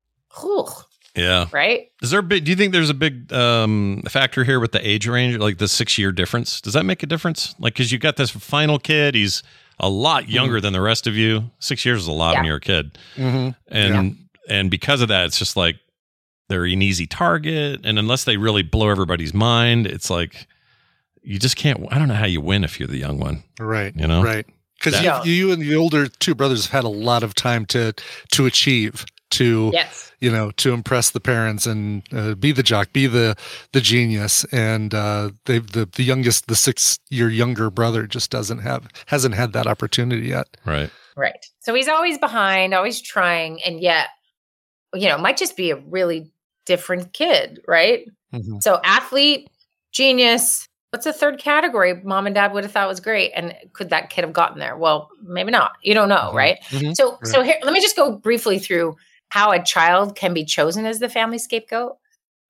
Whew. Yeah. Right? Is there a big, do you think there's a big um, factor here with the age range, like the six year difference? Does that make a difference? Like, because you got this final kid, he's a lot younger mm-hmm. than the rest of you. Six years is a lot yeah. when you're a kid. Mm-hmm. And, yeah. and because of that, it's just like they're an easy target. And unless they really blow everybody's mind, it's like, you just can't, I don't know how you win if you're the young one. Right. You know? Right. Because you, you and the older two brothers have had a lot of time to, to achieve. To yes. you know, to impress the parents and uh, be the jock, be the the genius, and uh, they the the youngest, the six year younger brother, just doesn't have hasn't had that opportunity yet. Right, right. So he's always behind, always trying, and yet, you know, might just be a really different kid, right? Mm-hmm. So athlete, genius. What's the third category mom and dad would have thought was great? And could that kid have gotten there? Well, maybe not. You don't know, mm-hmm. right? Mm-hmm. So, right. so here, let me just go briefly through how a child can be chosen as the family scapegoat.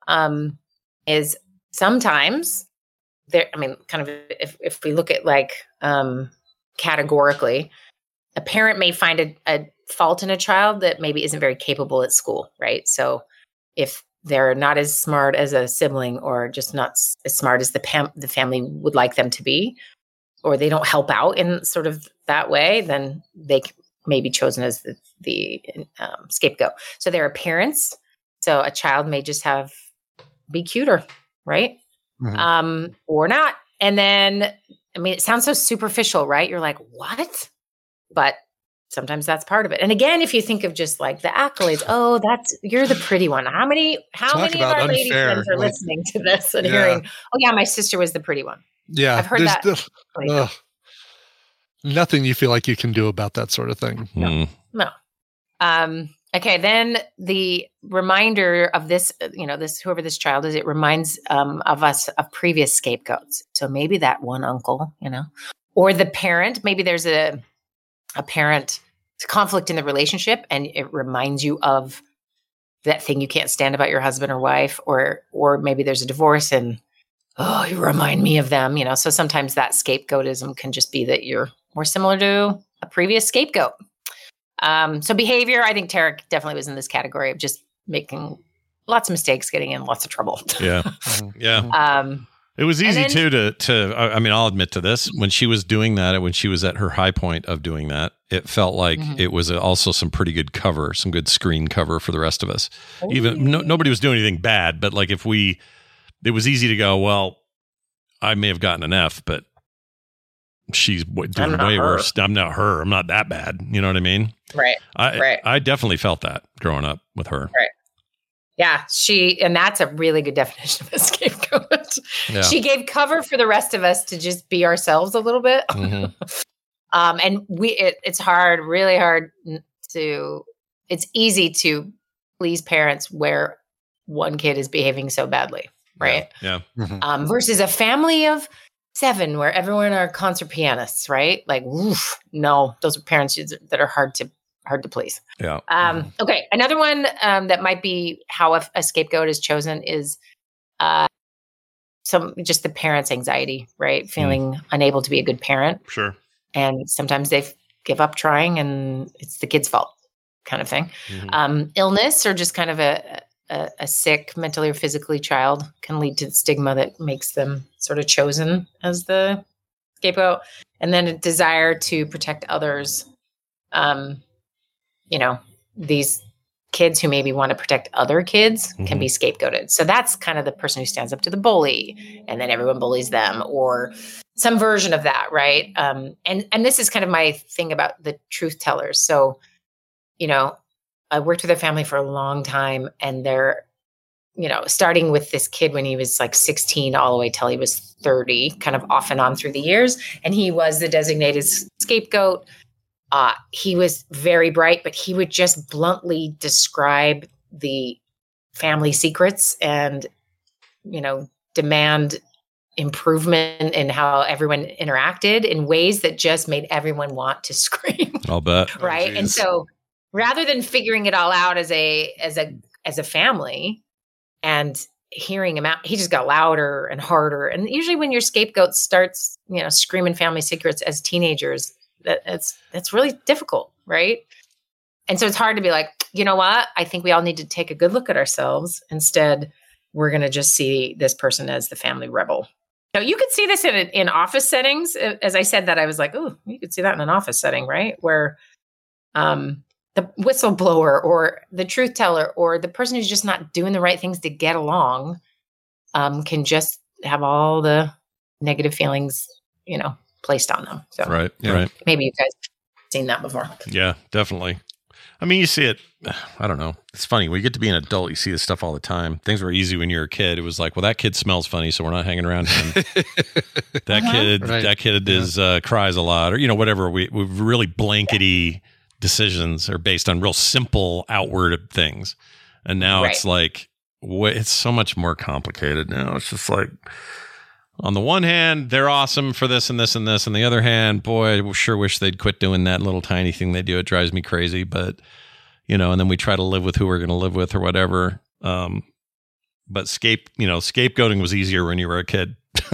Um, is sometimes there, I mean, kind of if, if we look at like um, categorically, a parent may find a, a fault in a child that maybe isn't very capable at school, right? So if they're not as smart as a sibling or just not as smart as the pam- the family would like them to be, or they don't help out in sort of that way, then they may be chosen as the, the um, scapegoat. So there are parents. So a child may just have, be cuter, right? Mm-hmm. Um, or not. And then, I mean, it sounds so superficial, right? You're like, what? But sometimes that's part of it. And again, if you think of just like the accolades, oh, that's, you're the pretty one. How many, how Talk many of our unfair. lady friends are like, listening to this and yeah. hearing, oh yeah, my sister was the pretty one. Yeah. I've heard that. The, uh, Nothing you feel like you can do about that sort of thing. Mm. No. Um, okay. Then the reminder of this, you know, this, whoever this child is, it reminds um, of us of previous scapegoats. So maybe that one uncle, you know, or the parent, maybe there's a, a parent conflict in the relationship and it reminds you of that thing you can't stand about your husband or wife, or, or maybe there's a divorce and, oh, you remind me of them, you know? So sometimes that scapegoatism can just be that you're more similar to a previous scapegoat. Um, so behavior, I think Tarek definitely was in this category of just making lots of mistakes, getting in lots of trouble. Yeah. Yeah. Um, it was easy then, too to, to, I mean, I'll admit to this, when she was doing that, when she was at her high point of doing that, it felt like mm-hmm. it was also some pretty good cover, some good screen cover for the rest of us. Oh, Even no, nobody was doing anything bad, but like if we, it was easy to go, well, I may have gotten an F, but she's doing way her. worse. I'm not her. I'm not that bad. You know what I mean? Right. I, right. I definitely felt that growing up with her. Right. Yeah. She, and that's a really good definition of a scapegoat. Yeah. She gave cover for the rest of us to just be ourselves a little bit. Mm-hmm. um, and we, it, it's hard, really hard to, it's easy to please parents where one kid is behaving so badly. Right. Yeah. yeah. Mm-hmm. Um, versus a family of seven where everyone are concert pianists, right? Like, oof, no, those are parents that are hard to hard to please. Yeah. Um, mm-hmm. Okay. Another one um, that might be how a, a scapegoat is chosen is uh, some just the parents' anxiety, right? Feeling mm. unable to be a good parent. Sure. And sometimes they give up trying, and it's the kid's fault, kind of thing. Mm-hmm. Um, illness or just kind of a A, a sick, mentally or physically child can lead to the stigma that makes them sort of chosen as the scapegoat. And then a desire to protect others. Um, you know, these kids who maybe want to protect other kids mm-hmm. can be scapegoated. So that's kind of the person who stands up to the bully and then everyone bullies them or some version of that, right? Um, and, and this is kind of my thing about the truth tellers. So, you know, I worked with a family for a long time and they're, you know, starting with this kid when he was like sixteen all the way till he was thirty, kind of off and on through the years. And he was the designated scapegoat. Uh, he was very bright, but he would just bluntly describe the family secrets and, you know, demand improvement in how everyone interacted in ways that just made everyone want to scream. I'll bet. Right. Oh, and so rather than figuring it all out as a as a as a family and hearing him out, he just got louder and harder. And usually when your scapegoat starts, you know, screaming family secrets as teenagers, that it's that's really difficult, right? And so it's hard to be like, you know what? I think we all need to take a good look at ourselves. Instead, we're going to just see this person as the family rebel. Now, you could see this in in office settings. As I said that, I was like, oh, you could see that in an office setting, right? Where um the whistleblower or the truth teller or the person who's just not doing the right things to get along um, can just have all the negative feelings, you know, placed on them. So right, right. Maybe you guys have seen that before. Yeah, definitely. I mean, you see it. I don't know. It's funny. When you get to be an adult, you see this stuff all the time. Things were easy when you were a kid. It was like, well, that kid smells funny, so we're not hanging around him. that uh-huh. kid, right. that kid yeah. is uh, cries a lot, or you know, whatever. We we really blankety. Yeah. Decisions are based on real simple outward things. And now right. it's like, wh- it's so much more complicated now. It's just like, on the one hand, they're awesome for this and this and this. On the other hand, boy, I sure wish they'd quit doing that little tiny thing they do. It drives me crazy. But, you know, and then we try to live with who we're going to live with or whatever. Um, but scape, you know, scapegoating was easier when you were a kid.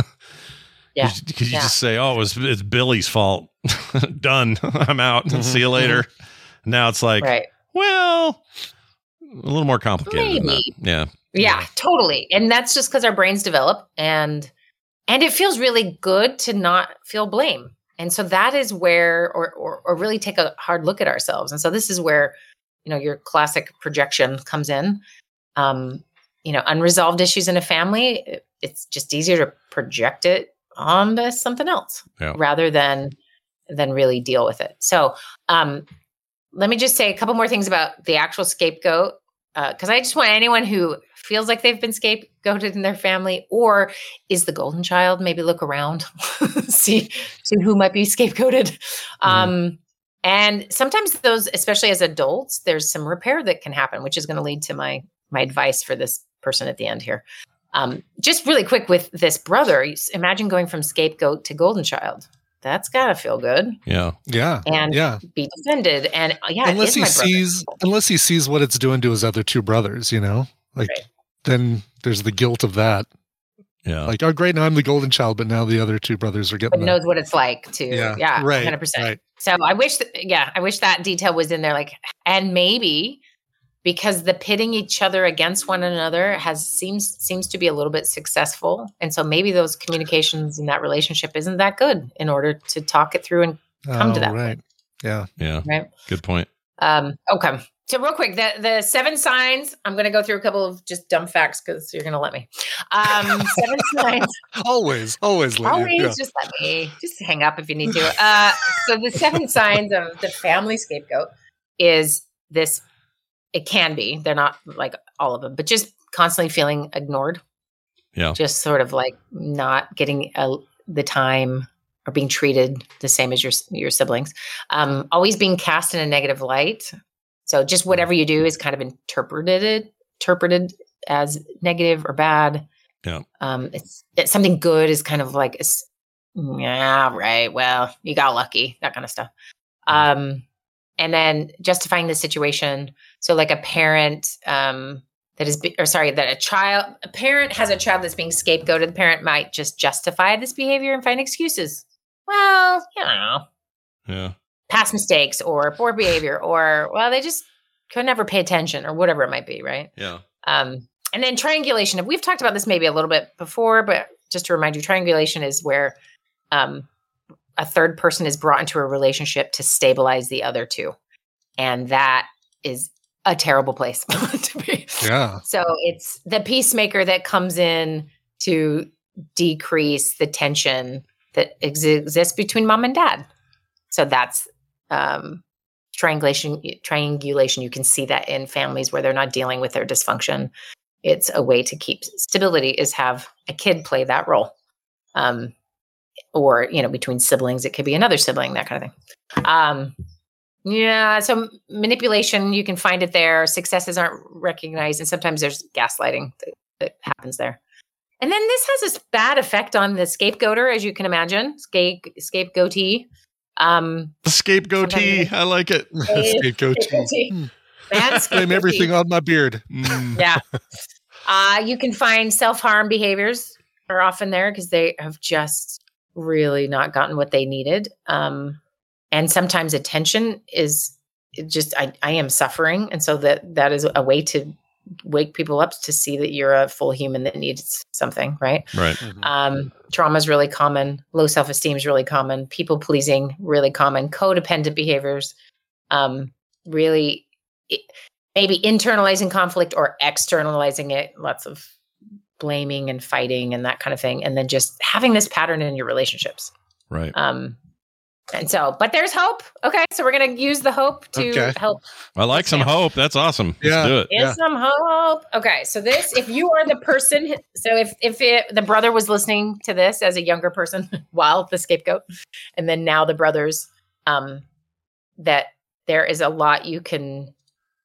Yeah. Because you yeah. just say, oh, it was, it's Billy's fault. Done. I'm out. Mm-hmm. See you later. Mm-hmm. Now it's like, right. well, a little more complicated. Maybe. Than that. Yeah. Yeah, yeah, totally. And that's just because our brains develop and and it feels really good to not feel blame. And so that is where, or, or or really take a hard look at ourselves. And so this is where, you know, your classic projection comes in. Um, you know, unresolved issues in a family, it, it's just easier to project it onto something else yeah. rather than than really deal with it. So um, let me just say a couple more things about the actual scapegoat because uh, I just want anyone who feels like they've been scapegoated in their family or is the golden child, maybe look around, see, see who might be scapegoated. Mm-hmm. Um, and sometimes those, especially as adults, there's some repair that can happen, which is going to lead to my, my advice for this person at the end here. Um, just really quick with this brother, imagine going from scapegoat to golden child. That's gotta feel good. Yeah. Yeah. And yeah. be defended. And yeah, unless it is he my sees, brother. unless he sees what it's doing to his other two brothers, you know, like Right. then there's the guilt of that. Yeah. Like, oh, great. Now I'm the golden child, but now the other two brothers are getting But the- knows what it's like to, Yeah, yeah, right, one hundred percent. right. So I wish, that, yeah, I wish that detail was in there. Like, and maybe because the pitting each other against one another has seems seems to be a little bit successful, and so maybe those communications in that relationship isn't that good in order to talk it through and come oh, to that right. point. Yeah. Yeah. Right. Good point. Um, okay. So real quick, the, the seven signs, I'm going to go through a couple of just dumb facts because you're going to let me. Um, seven signs. Always, always let Always you. Yeah. just let me. Just hang up if you need to. Uh, so the seven signs of the family scapegoat is this, it can be, they're not like all of them, but just constantly feeling ignored. Yeah. Just sort of like not getting a, the time or being treated the same as your your siblings. Um, always being cast in a negative light. So just whatever you do is kind of interpreted interpreted as negative or bad. Yeah. Um, it's, it's something good is kind of like, it's, yeah, right. Well, you got lucky, that kind of stuff. Um, and then justifying the situation. So like a parent um, that is, be- or sorry, that a child, a parent has a child that's being scapegoated. The parent might just justify this behavior and find excuses. Well, you know, Yeah. past mistakes or poor behavior, or, well, they just could never pay attention or whatever it might be. Right. Yeah. Um, and then triangulation. We've talked about this maybe a little bit before, but just to remind you, triangulation is where um, a third person is brought into a relationship to stabilize the other two. And that is a terrible place to be. Yeah. So it's the peacemaker that comes in to decrease the tension that ex- exists between mom and dad. So that's um, triangulation. Triangulation. You can see that in families where they're not dealing with their dysfunction. It's a way to keep stability is have a kid play that role. Um, or, you know, between siblings, it could be another sibling, that kind of thing. Um, yeah. So manipulation, you can find it there. Successes aren't recognized. And sometimes there's gaslighting that, that happens there. And then this has this bad effect on the scapegoater, as you can imagine, scape scapegoatee. Um, The scapegoatee. I like it. Scapegoatee. Man, Blame everything on my beard. Mm. Yeah. Uh, you can find self-harm behaviors are often there because they have just really not gotten what they needed. Um, and sometimes attention is just, I, I am suffering. And so that that is a way to wake people up to see that you're a full human that needs something, right? Right. Mm-hmm. Um, trauma is really common. Low self-esteem is really common. People pleasing, really common. Codependent behaviors, um, really it, maybe internalizing conflict or externalizing it. Lots of blaming and fighting and that kind of thing. And then just having this pattern in your relationships. Right. Um, and so, but there's hope. Okay. So we're going to use the hope to Okay. help. I like some hope. That's awesome. Yeah. Let's do it. Is some hope. Okay. So this, if you are the person, so if, if it, the brother was listening to this as a younger person while the scapegoat, and then now the brothers, um, that there is a lot you can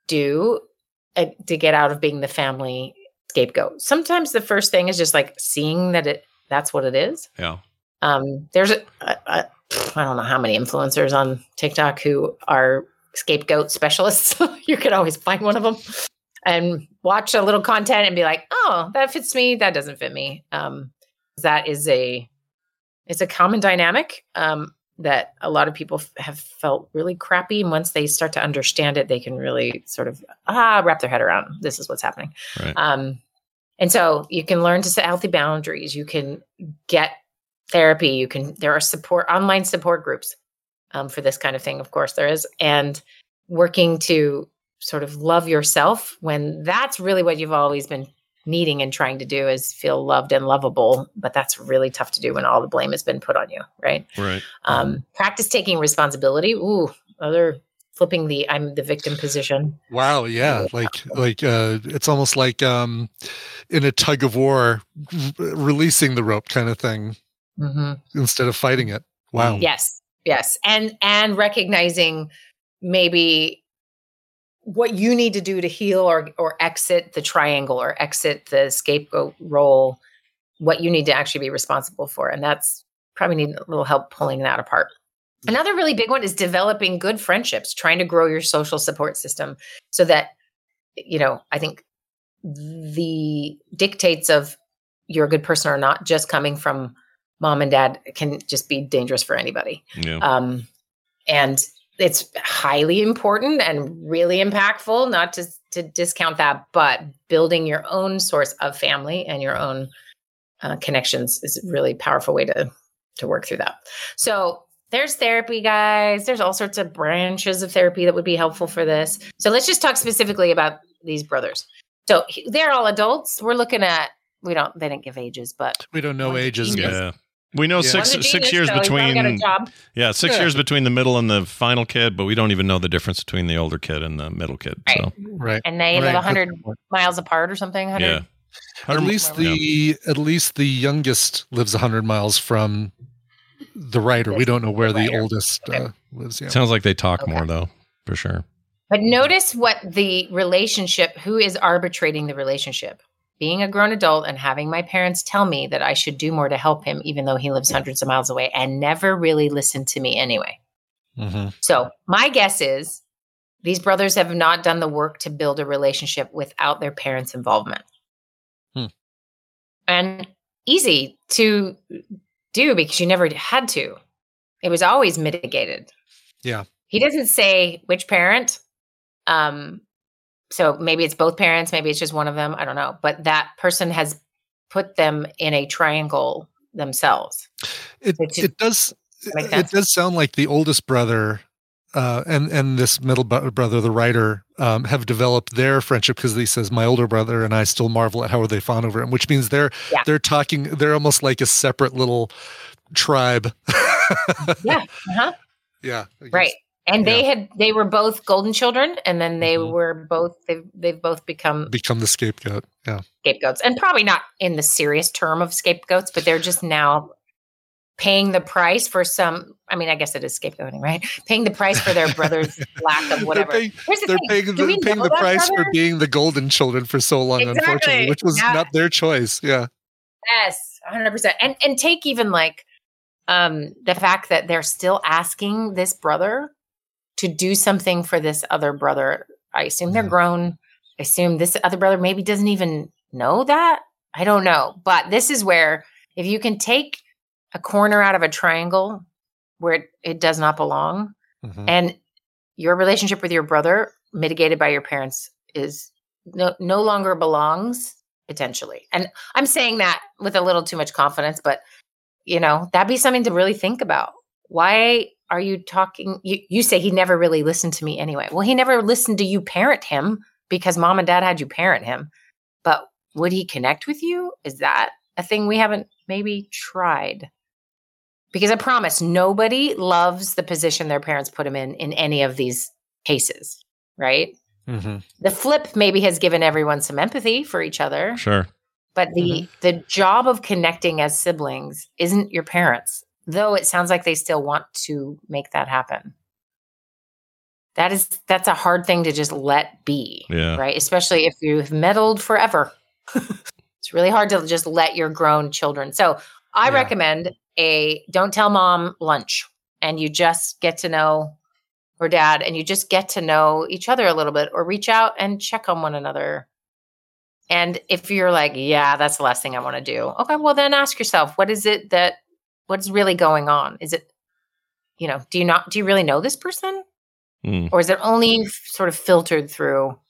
do uh, to get out of being the family scapegoat. Sometimes the first thing is just like seeing that it, that's what it is. Yeah. Um, there's a, a, a, I don't know how many influencers on TikTok who are scapegoat specialists. You could always find one of them and watch a little content and be like, oh, that fits me. That doesn't fit me. Um, that is a, it's a common dynamic um, that a lot of people f- have felt really crappy. And once they start to understand it, they can really sort of ah wrap their head around this is what's happening. Right. Um, and so you can learn to set healthy boundaries. You can get therapy. You can, there are support, online support groups um, for this kind of thing. Of course there is. And working to sort of love yourself when that's really what you've always been needing and trying to do is feel loved and lovable. But that's really tough to do when all the blame has been put on you. Right. Right. Um, practice taking responsibility. Ooh, other flipping the I'm the victim position. Wow, yeah. Like like uh it's almost like um in a tug of war r- releasing the rope kind of thing Mm-hmm. instead of fighting it. Wow. Yes. Yes. And and recognizing maybe what you need to do to heal or or exit the triangle or exit the scapegoat role, what you need to actually be responsible for. And that's probably need a little help pulling that apart. Another really big one is developing good friendships, trying to grow your social support system so that, you know, I think the dictates of you're a good person or not just coming from mom and dad can just be dangerous for anybody. Yeah. Um, and it's highly important and really impactful, not to, to discount that, but building your own source of family and your own uh, connections is a really powerful way to, to work through that. So there's therapy, guys. There's all sorts of branches of therapy that would be helpful for this. So let's just talk specifically about these brothers. So they're all adults. We're looking at, we don't, they didn't give ages, but we don't know ages. Yeah. We know Yeah. six One's a six genius, years so he's probably got a between job. yeah six Yeah. years between the middle and the final kid, but we don't even know the difference between the older kid and the middle kid. Right. So Right. And they Right. live one hundred miles apart or something. one hundred yeah, At Hundred- least the at least the youngest lives one hundred miles from the writer. We don't know where the writer. oldest uh, lives. Yeah. sounds like they talk Okay. more though, for sure. But notice what the relationship, who is arbitrating the relationship? Being a grown adult and having my parents tell me that I should do more to help him, even though he lives hundreds of miles away and never really listened to me anyway. Mhm. So my guess is these brothers have not done the work to build a relationship without their parents' involvement. Hmm. And easy to do because you never had to. It was always mitigated. Yeah. He doesn't say which parent. Um, so maybe it's both parents, maybe it's just one of them. I don't know. But that person has put them in a triangle themselves. It Which is- it does make it sense? does sound like the oldest brother uh, and and this middle bu- brother, the writer, um, have developed their friendship because he says my older brother and I still marvel at how are they fawn over him, which means they're Yeah. they're talking. They're almost like a separate little tribe. Yeah. Uh-huh. Yeah. I guess. Right. And they Yeah. had they were both golden children, and then they Mhm. were both they've they've both become Become the scapegoat. Yeah. scapegoats. And probably not in the serious term of scapegoats, but they're just now paying the price for some I mean, I guess it is scapegoating, right? Paying the price for their brother's lack of whatever. They're paying, Here's the they're thing. paying Do the, we paying know the that price brother? for being the golden children for so long, Exactly. unfortunately, which was Yeah. not their choice. Yeah. Yes, one hundred percent. And and take even like um the fact that they're still asking this brother to do something for this other brother. I assume they're Yeah. grown. I assume this other brother maybe doesn't even know that. I don't know. But this is where if you can take a corner out of a triangle where it, it does not belong, Mhm. and your relationship with your brother mitigated by your parents is no, no longer belongs potentially. And I'm saying that with a little too much confidence, but you know, that'd be something to really think about. Why are you talking? You, you say he never really listened to me anyway. Well, he never listened to you parent him because mom and dad had you parent him. But would he connect with you? Is that a thing we haven't maybe tried? Because I promise nobody loves the position their parents put him in in any of these cases, right? Mm-hmm. The flip maybe has given everyone some empathy for each other. Sure. But the Mm-hmm. the job of connecting as siblings isn't your parents, though it sounds like they still want to make that happen. That is that's a hard thing to just let be, Yeah. right? Especially if you've meddled forever. It's really hard to just let your grown children. So I Yeah. recommend a don't tell mom lunch, and you just get to know or dad, and you just get to know each other a little bit, or reach out and check on one another. And if you're like, yeah, that's the last thing I want to do. Okay, well then ask yourself, what is it that, what's really going on? Is it, you know, do you not, do you really know this person? Mm. Or is it only f- sort of filtered through,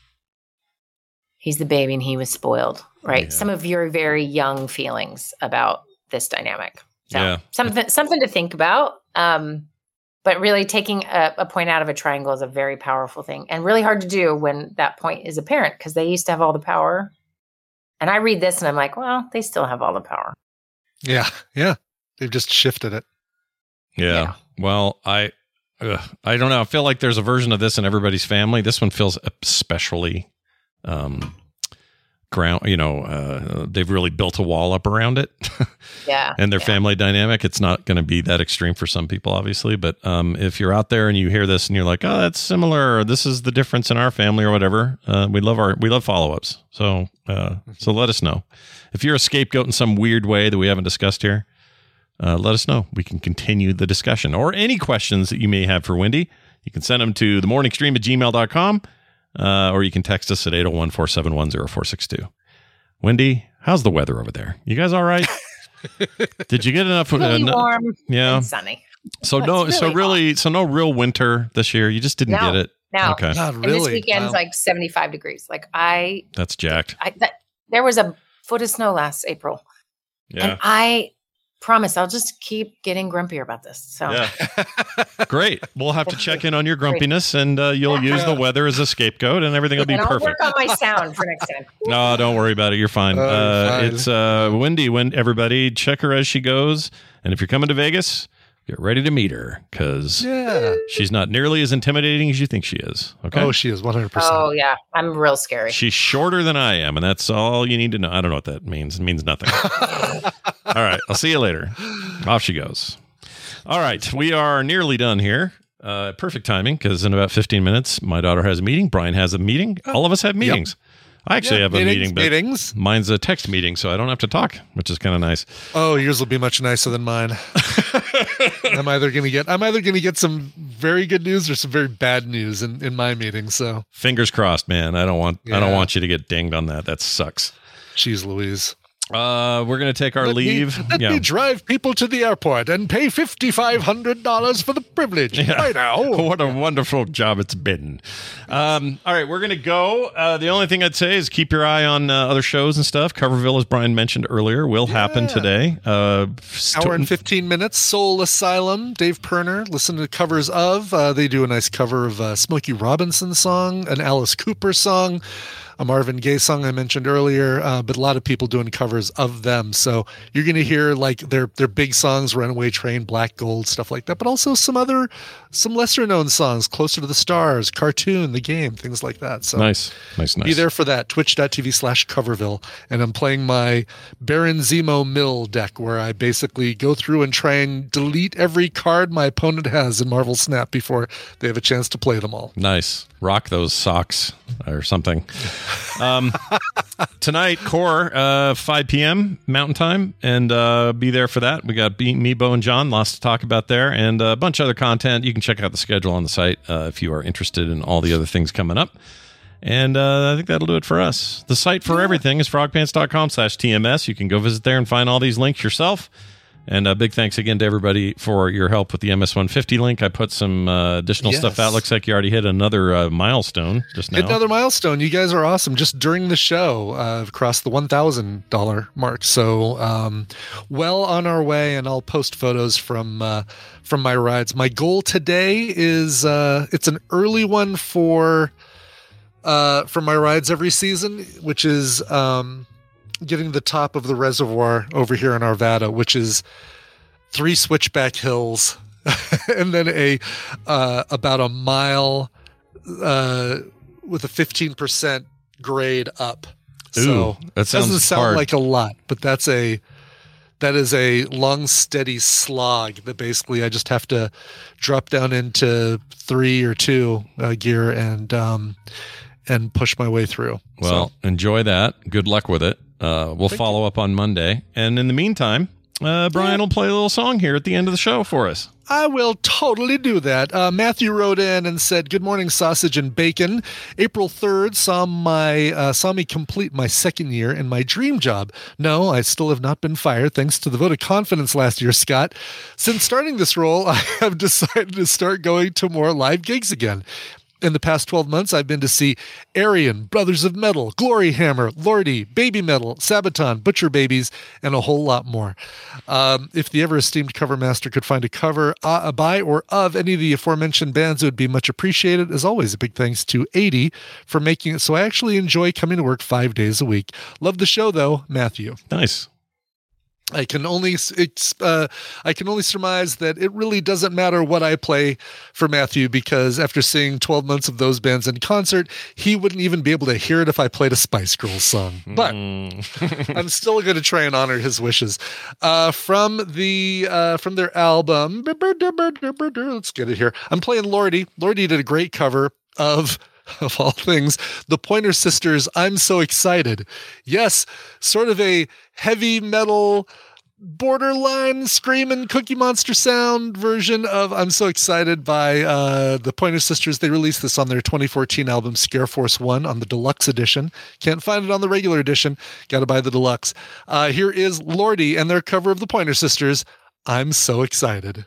he's the baby and he was spoiled, right? Yeah. Some of your very young feelings about this dynamic. So Yeah. something, something to think about. Um, but really taking a, a point out of a triangle is a very powerful thing, and really hard to do when that point is apparent because they used to have all the power. And I read this and I'm like, well, they still have all the power. Yeah. Yeah. They've just shifted it. Yeah. Yeah. Well, I ugh, I don't know. I feel like there's a version of this in everybody's family. This one feels especially um, ground. You know, uh, they've really built a wall up around it. Yeah. And their yeah. family dynamic. It's not going to be that extreme for some people, obviously. But um, if you're out there and you hear this and you're like, oh, that's similar, or this is the difference in our family, or whatever, uh, we love our we love follow ups. So uh, so let us know if you're a scapegoat in some weird way that we haven't discussed here. Uh, let us know. We can continue the discussion, or any questions that you may have for Wendy. You can send them to the morning stream at gmail dot com, uh, or you can text us at eight oh one, four seven one, oh four six two. Wendy, how's the weather over there? You guys all right? Did you get enough? Really uh, warm yeah. and sunny. So Well, no, it's so really really, so no real winter this year. You just didn't No, get it. No. Okay. Not And this really. weekend's Wow. like seventy-five degrees. Like I, That's jacked. I that, there was a foot of snow last April. Yeah. And I promise I'll just keep getting grumpier about this. So Yeah. Great. We'll have to check in on your grumpiness, and uh, you'll use the weather as a scapegoat, and everything will be and I'll perfect. work on my sound for next time. No, don't worry about it. You're fine. Oh, you're uh, fine. It's uh, Wendy. When everybody check her as she goes, and if you're coming to Vegas, get ready to meet her, because Yeah. she's not nearly as intimidating as you think she is. Okay. Oh, she is one hundred percent. Oh yeah, I'm real scary. She's shorter than I am, and that's all you need to know. I don't know what that means. It means nothing. All right. I'll see you later. Off she goes. All right. We are nearly done here. Uh, perfect timing, because in about fifteen minutes, my daughter has a meeting. Brian has a meeting. All of us have meetings. I actually Yeah, have a meetings, meeting, but meetings. mine's a text meeting, so I don't have to talk, which is kind of nice. Oh, yours will be much nicer than mine. I'm either gonna get I'm either gonna get some very good news or some very bad news in, in my meeting. So Fingers crossed, man. I don't want I don't Yeah. want you to get dinged on that. That sucks. Jeez Louise. Uh, we're gonna take our Let me- leave. let yeah. me drive people to the airport and pay fifty-five hundred dollars for the privilege. Yeah. Right now. What a wonderful job it's been. Um, all right, we're going to go. Uh, the only thing I'd say is keep your eye on uh, other shows and stuff. Coverville, as Brian mentioned earlier, will happen today. Uh, Hour and fifteen minutes. Soul Asylum. Dave Perner. Listen to covers of. Uh, they do a nice cover of uh, Smokey Robinson's song, an Alice Cooper song, a Marvin Gaye song I mentioned earlier, uh, but a lot of people doing covers of them. So you're going to hear like their their big songs, Runaway Train, Black Gold, stuff like that, but also some other, some lesser known songs, Closer to the Stars, Cartoon, The Game, things like that. So nice, nice, nice. be there for that. Twitch.tv slash Coverville. And I'm playing my Baron Zemo Mill deck, where I basically go through and try and delete every card my opponent has in Marvel Snap before they have a chance to play them all. Nice. Rock those socks or something. Um, tonight, Core, uh, five p.m. Mountain Time, and uh, be there for that. We got B- me, Bo, and John. Lots to talk about there, and a bunch of other content. You can check out the schedule on the site uh, if you are interested in all the other things coming up. And uh, I think that'll do it for us. The site for everything is frogpants.com slash TMS. You can go visit there and find all these links yourself. And a big thanks again to everybody for your help with the M S one fifty link. I put some uh, additional Yes. stuff out. Looks like you already hit another uh, milestone just now. Hit another milestone. You guys are awesome. Just during the show, uh, across the one thousand dollars mark. So um, well on our way, and I'll post photos from uh, from my rides. My goal today is uh, it's an early one for uh, for my rides every season, which is um, getting the top of the reservoir over here in Arvada, which is three switchback hills and then a uh, about a mile uh, with a fifteen percent grade up. Ooh, so that sounds doesn't sound hard. like a lot, but that's a that is a long, steady slog that basically I just have to drop down into three or two uh, gear and um, and push my way through. Well, So, enjoy that. Good luck with it. Uh, we'll follow up on Monday. And in the meantime, uh, Brian will play a little song here at the end of the show for us. I will totally do that. Uh, Matthew wrote in and said, "Good morning, sausage and bacon. April third saw my uh, saw me complete my second year in my dream job. No, I still have not been fired, thanks to the vote of confidence last year, Scott. Since starting this role, I have decided to start going to more live gigs again. In the past twelve months, I've been to see Arian, Brothers of Metal, Glory Hammer, Lordy, Baby Metal, Sabaton, Butcher Babies, and a whole lot more. Um, if the ever-esteemed cover master could find a cover uh, by or of any of the aforementioned bands, it would be much appreciated. As always, a big thanks to eighty for making it so I actually enjoy coming to work five days a week. Love the show, though, Matthew." Nice. I can only it's, uh, I can only surmise that it really doesn't matter what I play for Matthew, because after seeing twelve months of those bands in concert, he wouldn't even be able to hear it if I played a Spice Girls song. But mm. I'm still going to try and honor his wishes. Uh, from the uh, from their album, let's get it here. I'm playing Lordi. Lordi did a great cover of. Of all things, the Pointer Sisters, I'm So Excited. Yes, sort of a heavy metal, borderline screaming Cookie Monster sound version of I'm So Excited by uh, the Pointer Sisters. They released this on their twenty fourteen album Scare Force one on the deluxe edition. Can't find it on the regular edition. Got to buy the deluxe. Uh, here is Lordi and their cover of the Pointer Sisters, I'm So Excited.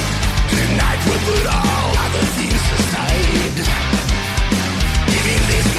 Tonight we'll put all other things aside. Giving this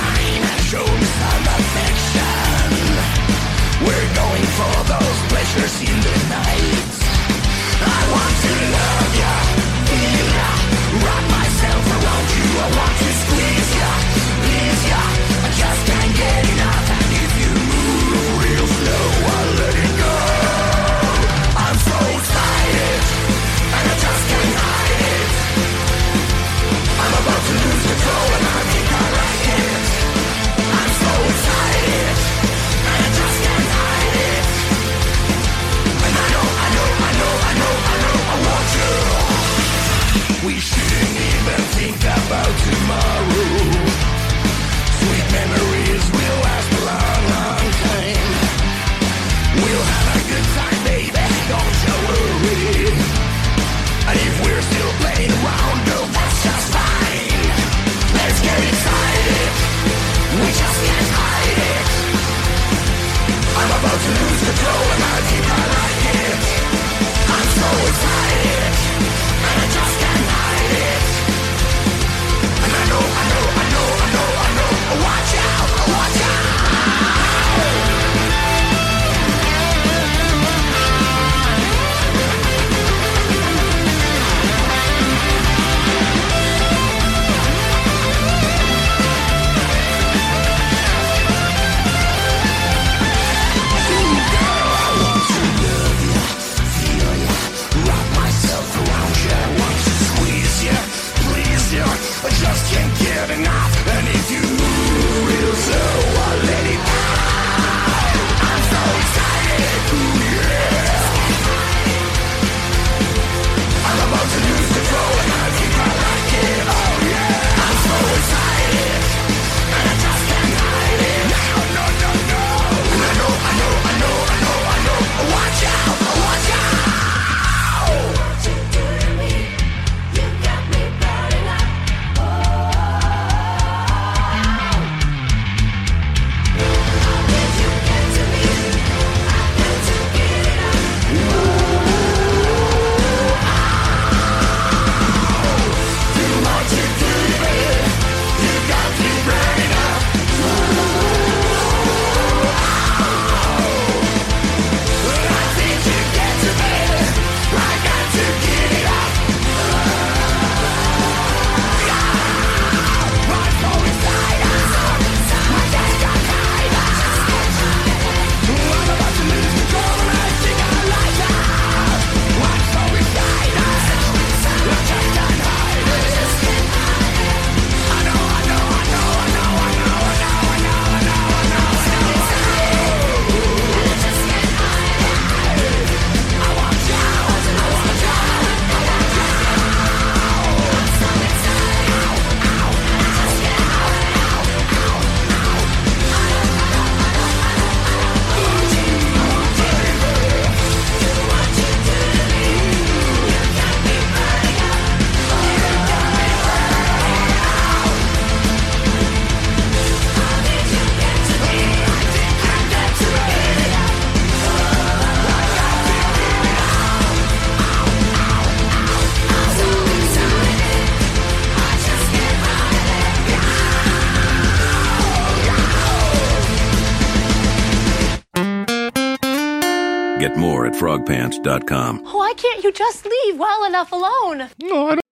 Get more at frog pants dot com. Why can't you just leave well enough alone? No, I don't.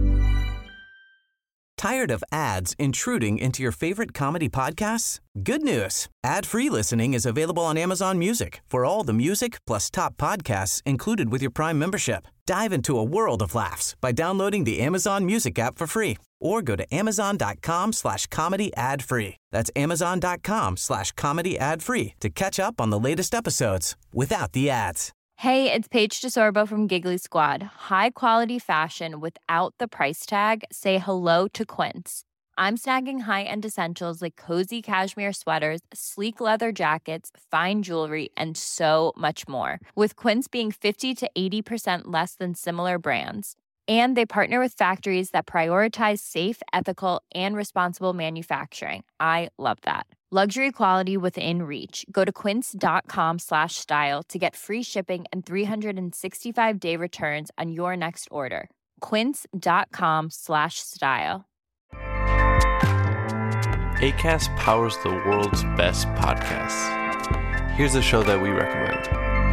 Tired of ads intruding into your favorite comedy podcasts? Good news. Ad-free listening is available on Amazon Music for all the music plus top podcasts included with your Prime membership. Dive into a world of laughs by downloading the Amazon Music app for free or go to amazon.com slash comedy ad free. That's amazon.com slash comedy ad free to catch up on the latest episodes without the ads. Hey, it's Paige DeSorbo from Giggly Squad. High quality fashion without the price tag. Say hello to Quince. I'm snagging high-end essentials like cozy cashmere sweaters, sleek leather jackets, fine jewelry, and so much more. With Quince being fifty to eighty percent less than similar brands. And they partner with factories that prioritize safe, ethical, and responsible manufacturing. I love that. Luxury quality within reach. Go to quince.com slash style to get free shipping and three sixty-five day returns on your next order. Quince.com slash style. Acast powers the world's best podcasts. Here's a show that we recommend.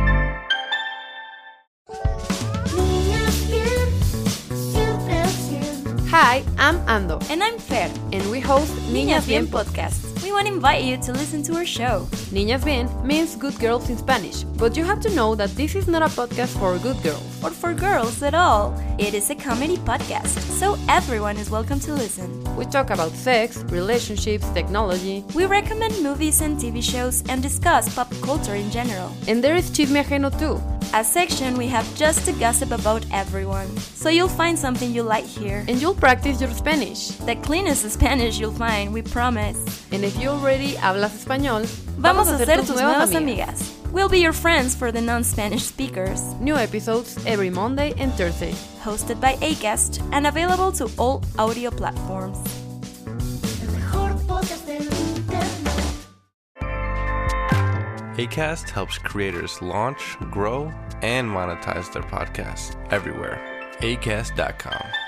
Hi, I'm Ando. And I'm Fer. And we host Niñas Bien podcast. We want to invite you to listen to our show. Niñas Bien means good girls in Spanish, but you have to know that this is not a podcast for good girls. Or for girls at all. It is a comedy podcast, so everyone is welcome to listen. We talk about sex, relationships, technology. We recommend movies and T V shows and discuss pop culture in general. And there is Chisme Ajeno too. A section we have just to gossip about everyone. So you'll find something you like here. And you'll practice your Spanish. The cleanest Spanish you'll find, we promise. And if you already hablas español, vamos a ser tus nuevas amigas. We'll be your friends for the non-Spanish speakers. New episodes every Monday and Thursday. Hosted by Acast and available to all audio platforms. Acast helps creators launch, grow, and monetize their podcasts everywhere. acast dot com.